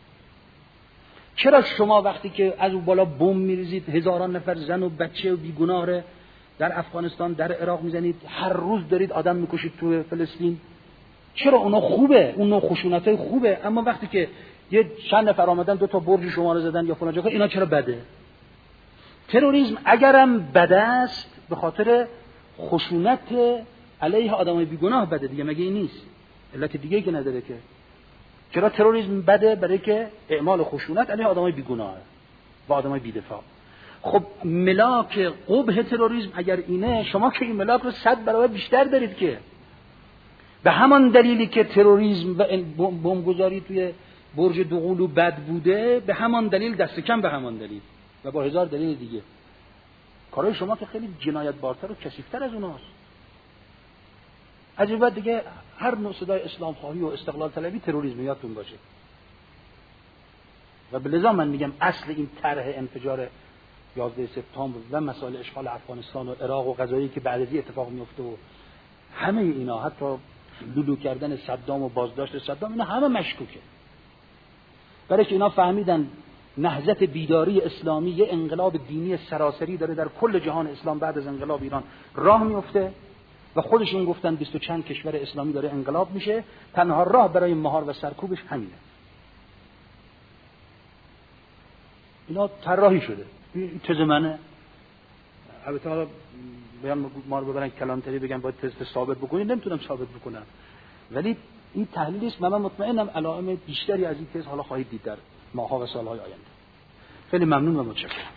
چرا شما وقتی که از اون بالا بمب میریزید هزاران نفر زن و بچه و بیگناه رو در افغانستان در عراق میزنید، هر روز دارید آدم میکشید تو فلسطین، چرا اونا خوبه، اون خشونتای خوبه، اما وقتی که یه چند نفر آمدن دو تا برج شما رو زدن یا فلان جا، اینا چرا بده؟ تروریسم اگرم بده است به خاطر خشونت علیه آدمای بیگناه بده دیگه، مگه این نیست؟ علت دیگه که نداره که. چرا تروریسم بده؟ برای که اعمال خشونت علیه آدمای بیگناه و آدمای بی‌دفاع. خب ملاک قبح تروریسم اگر اینه، شما که این ملاک رو 100 برابر بیشتر دارید. که به همان دلیلی که تروریسم و بمبگذاری توی برج دوقلو بد بوده، به همان دلیل دست کم به همان دلیل و با هزار دلیل دیگه کارهای شما که خیلی جنایت‌بارتر و کثیف‌تر از اوناست. از این بعد دیگه هر نوع صدای اسلام خواهی و استقلال طلبی تروریسم، یادتون باشه. و به لذا من میگم اصل این طرح انفجار 11 سپتامبر و مسائل اشغال افغانستان و عراق و قضایی که بعد از این اتفاق میفته و همه اینا، حتی لولو کردن صدام و بازداشت صدام، اینا همه مشکوکه. برای که اینا فهمیدن نهضت بیداری اسلامی یه انقلاب دینی سراسری داره در کل جهان اسلام بعد از انقلاب ایران راه میفته و خودشون گفتن 20 و چند کشور اسلامی داره انقلاب میشه، تنها راه برای مهار و سرکوبش همینه. اینا طراحی شده. این تز منه. البته حالا بیان ما رو ببرن کلانتری بگن باید تز ثابت بکنید، نمیتونم ثابت بکنم، ولی این تحلیلی است و من مطمئنم علائم بیشتری از این تز حالا خواهید دید در ماه‌ها و سال‌های آینده. خیلی ممنون و متشکرم.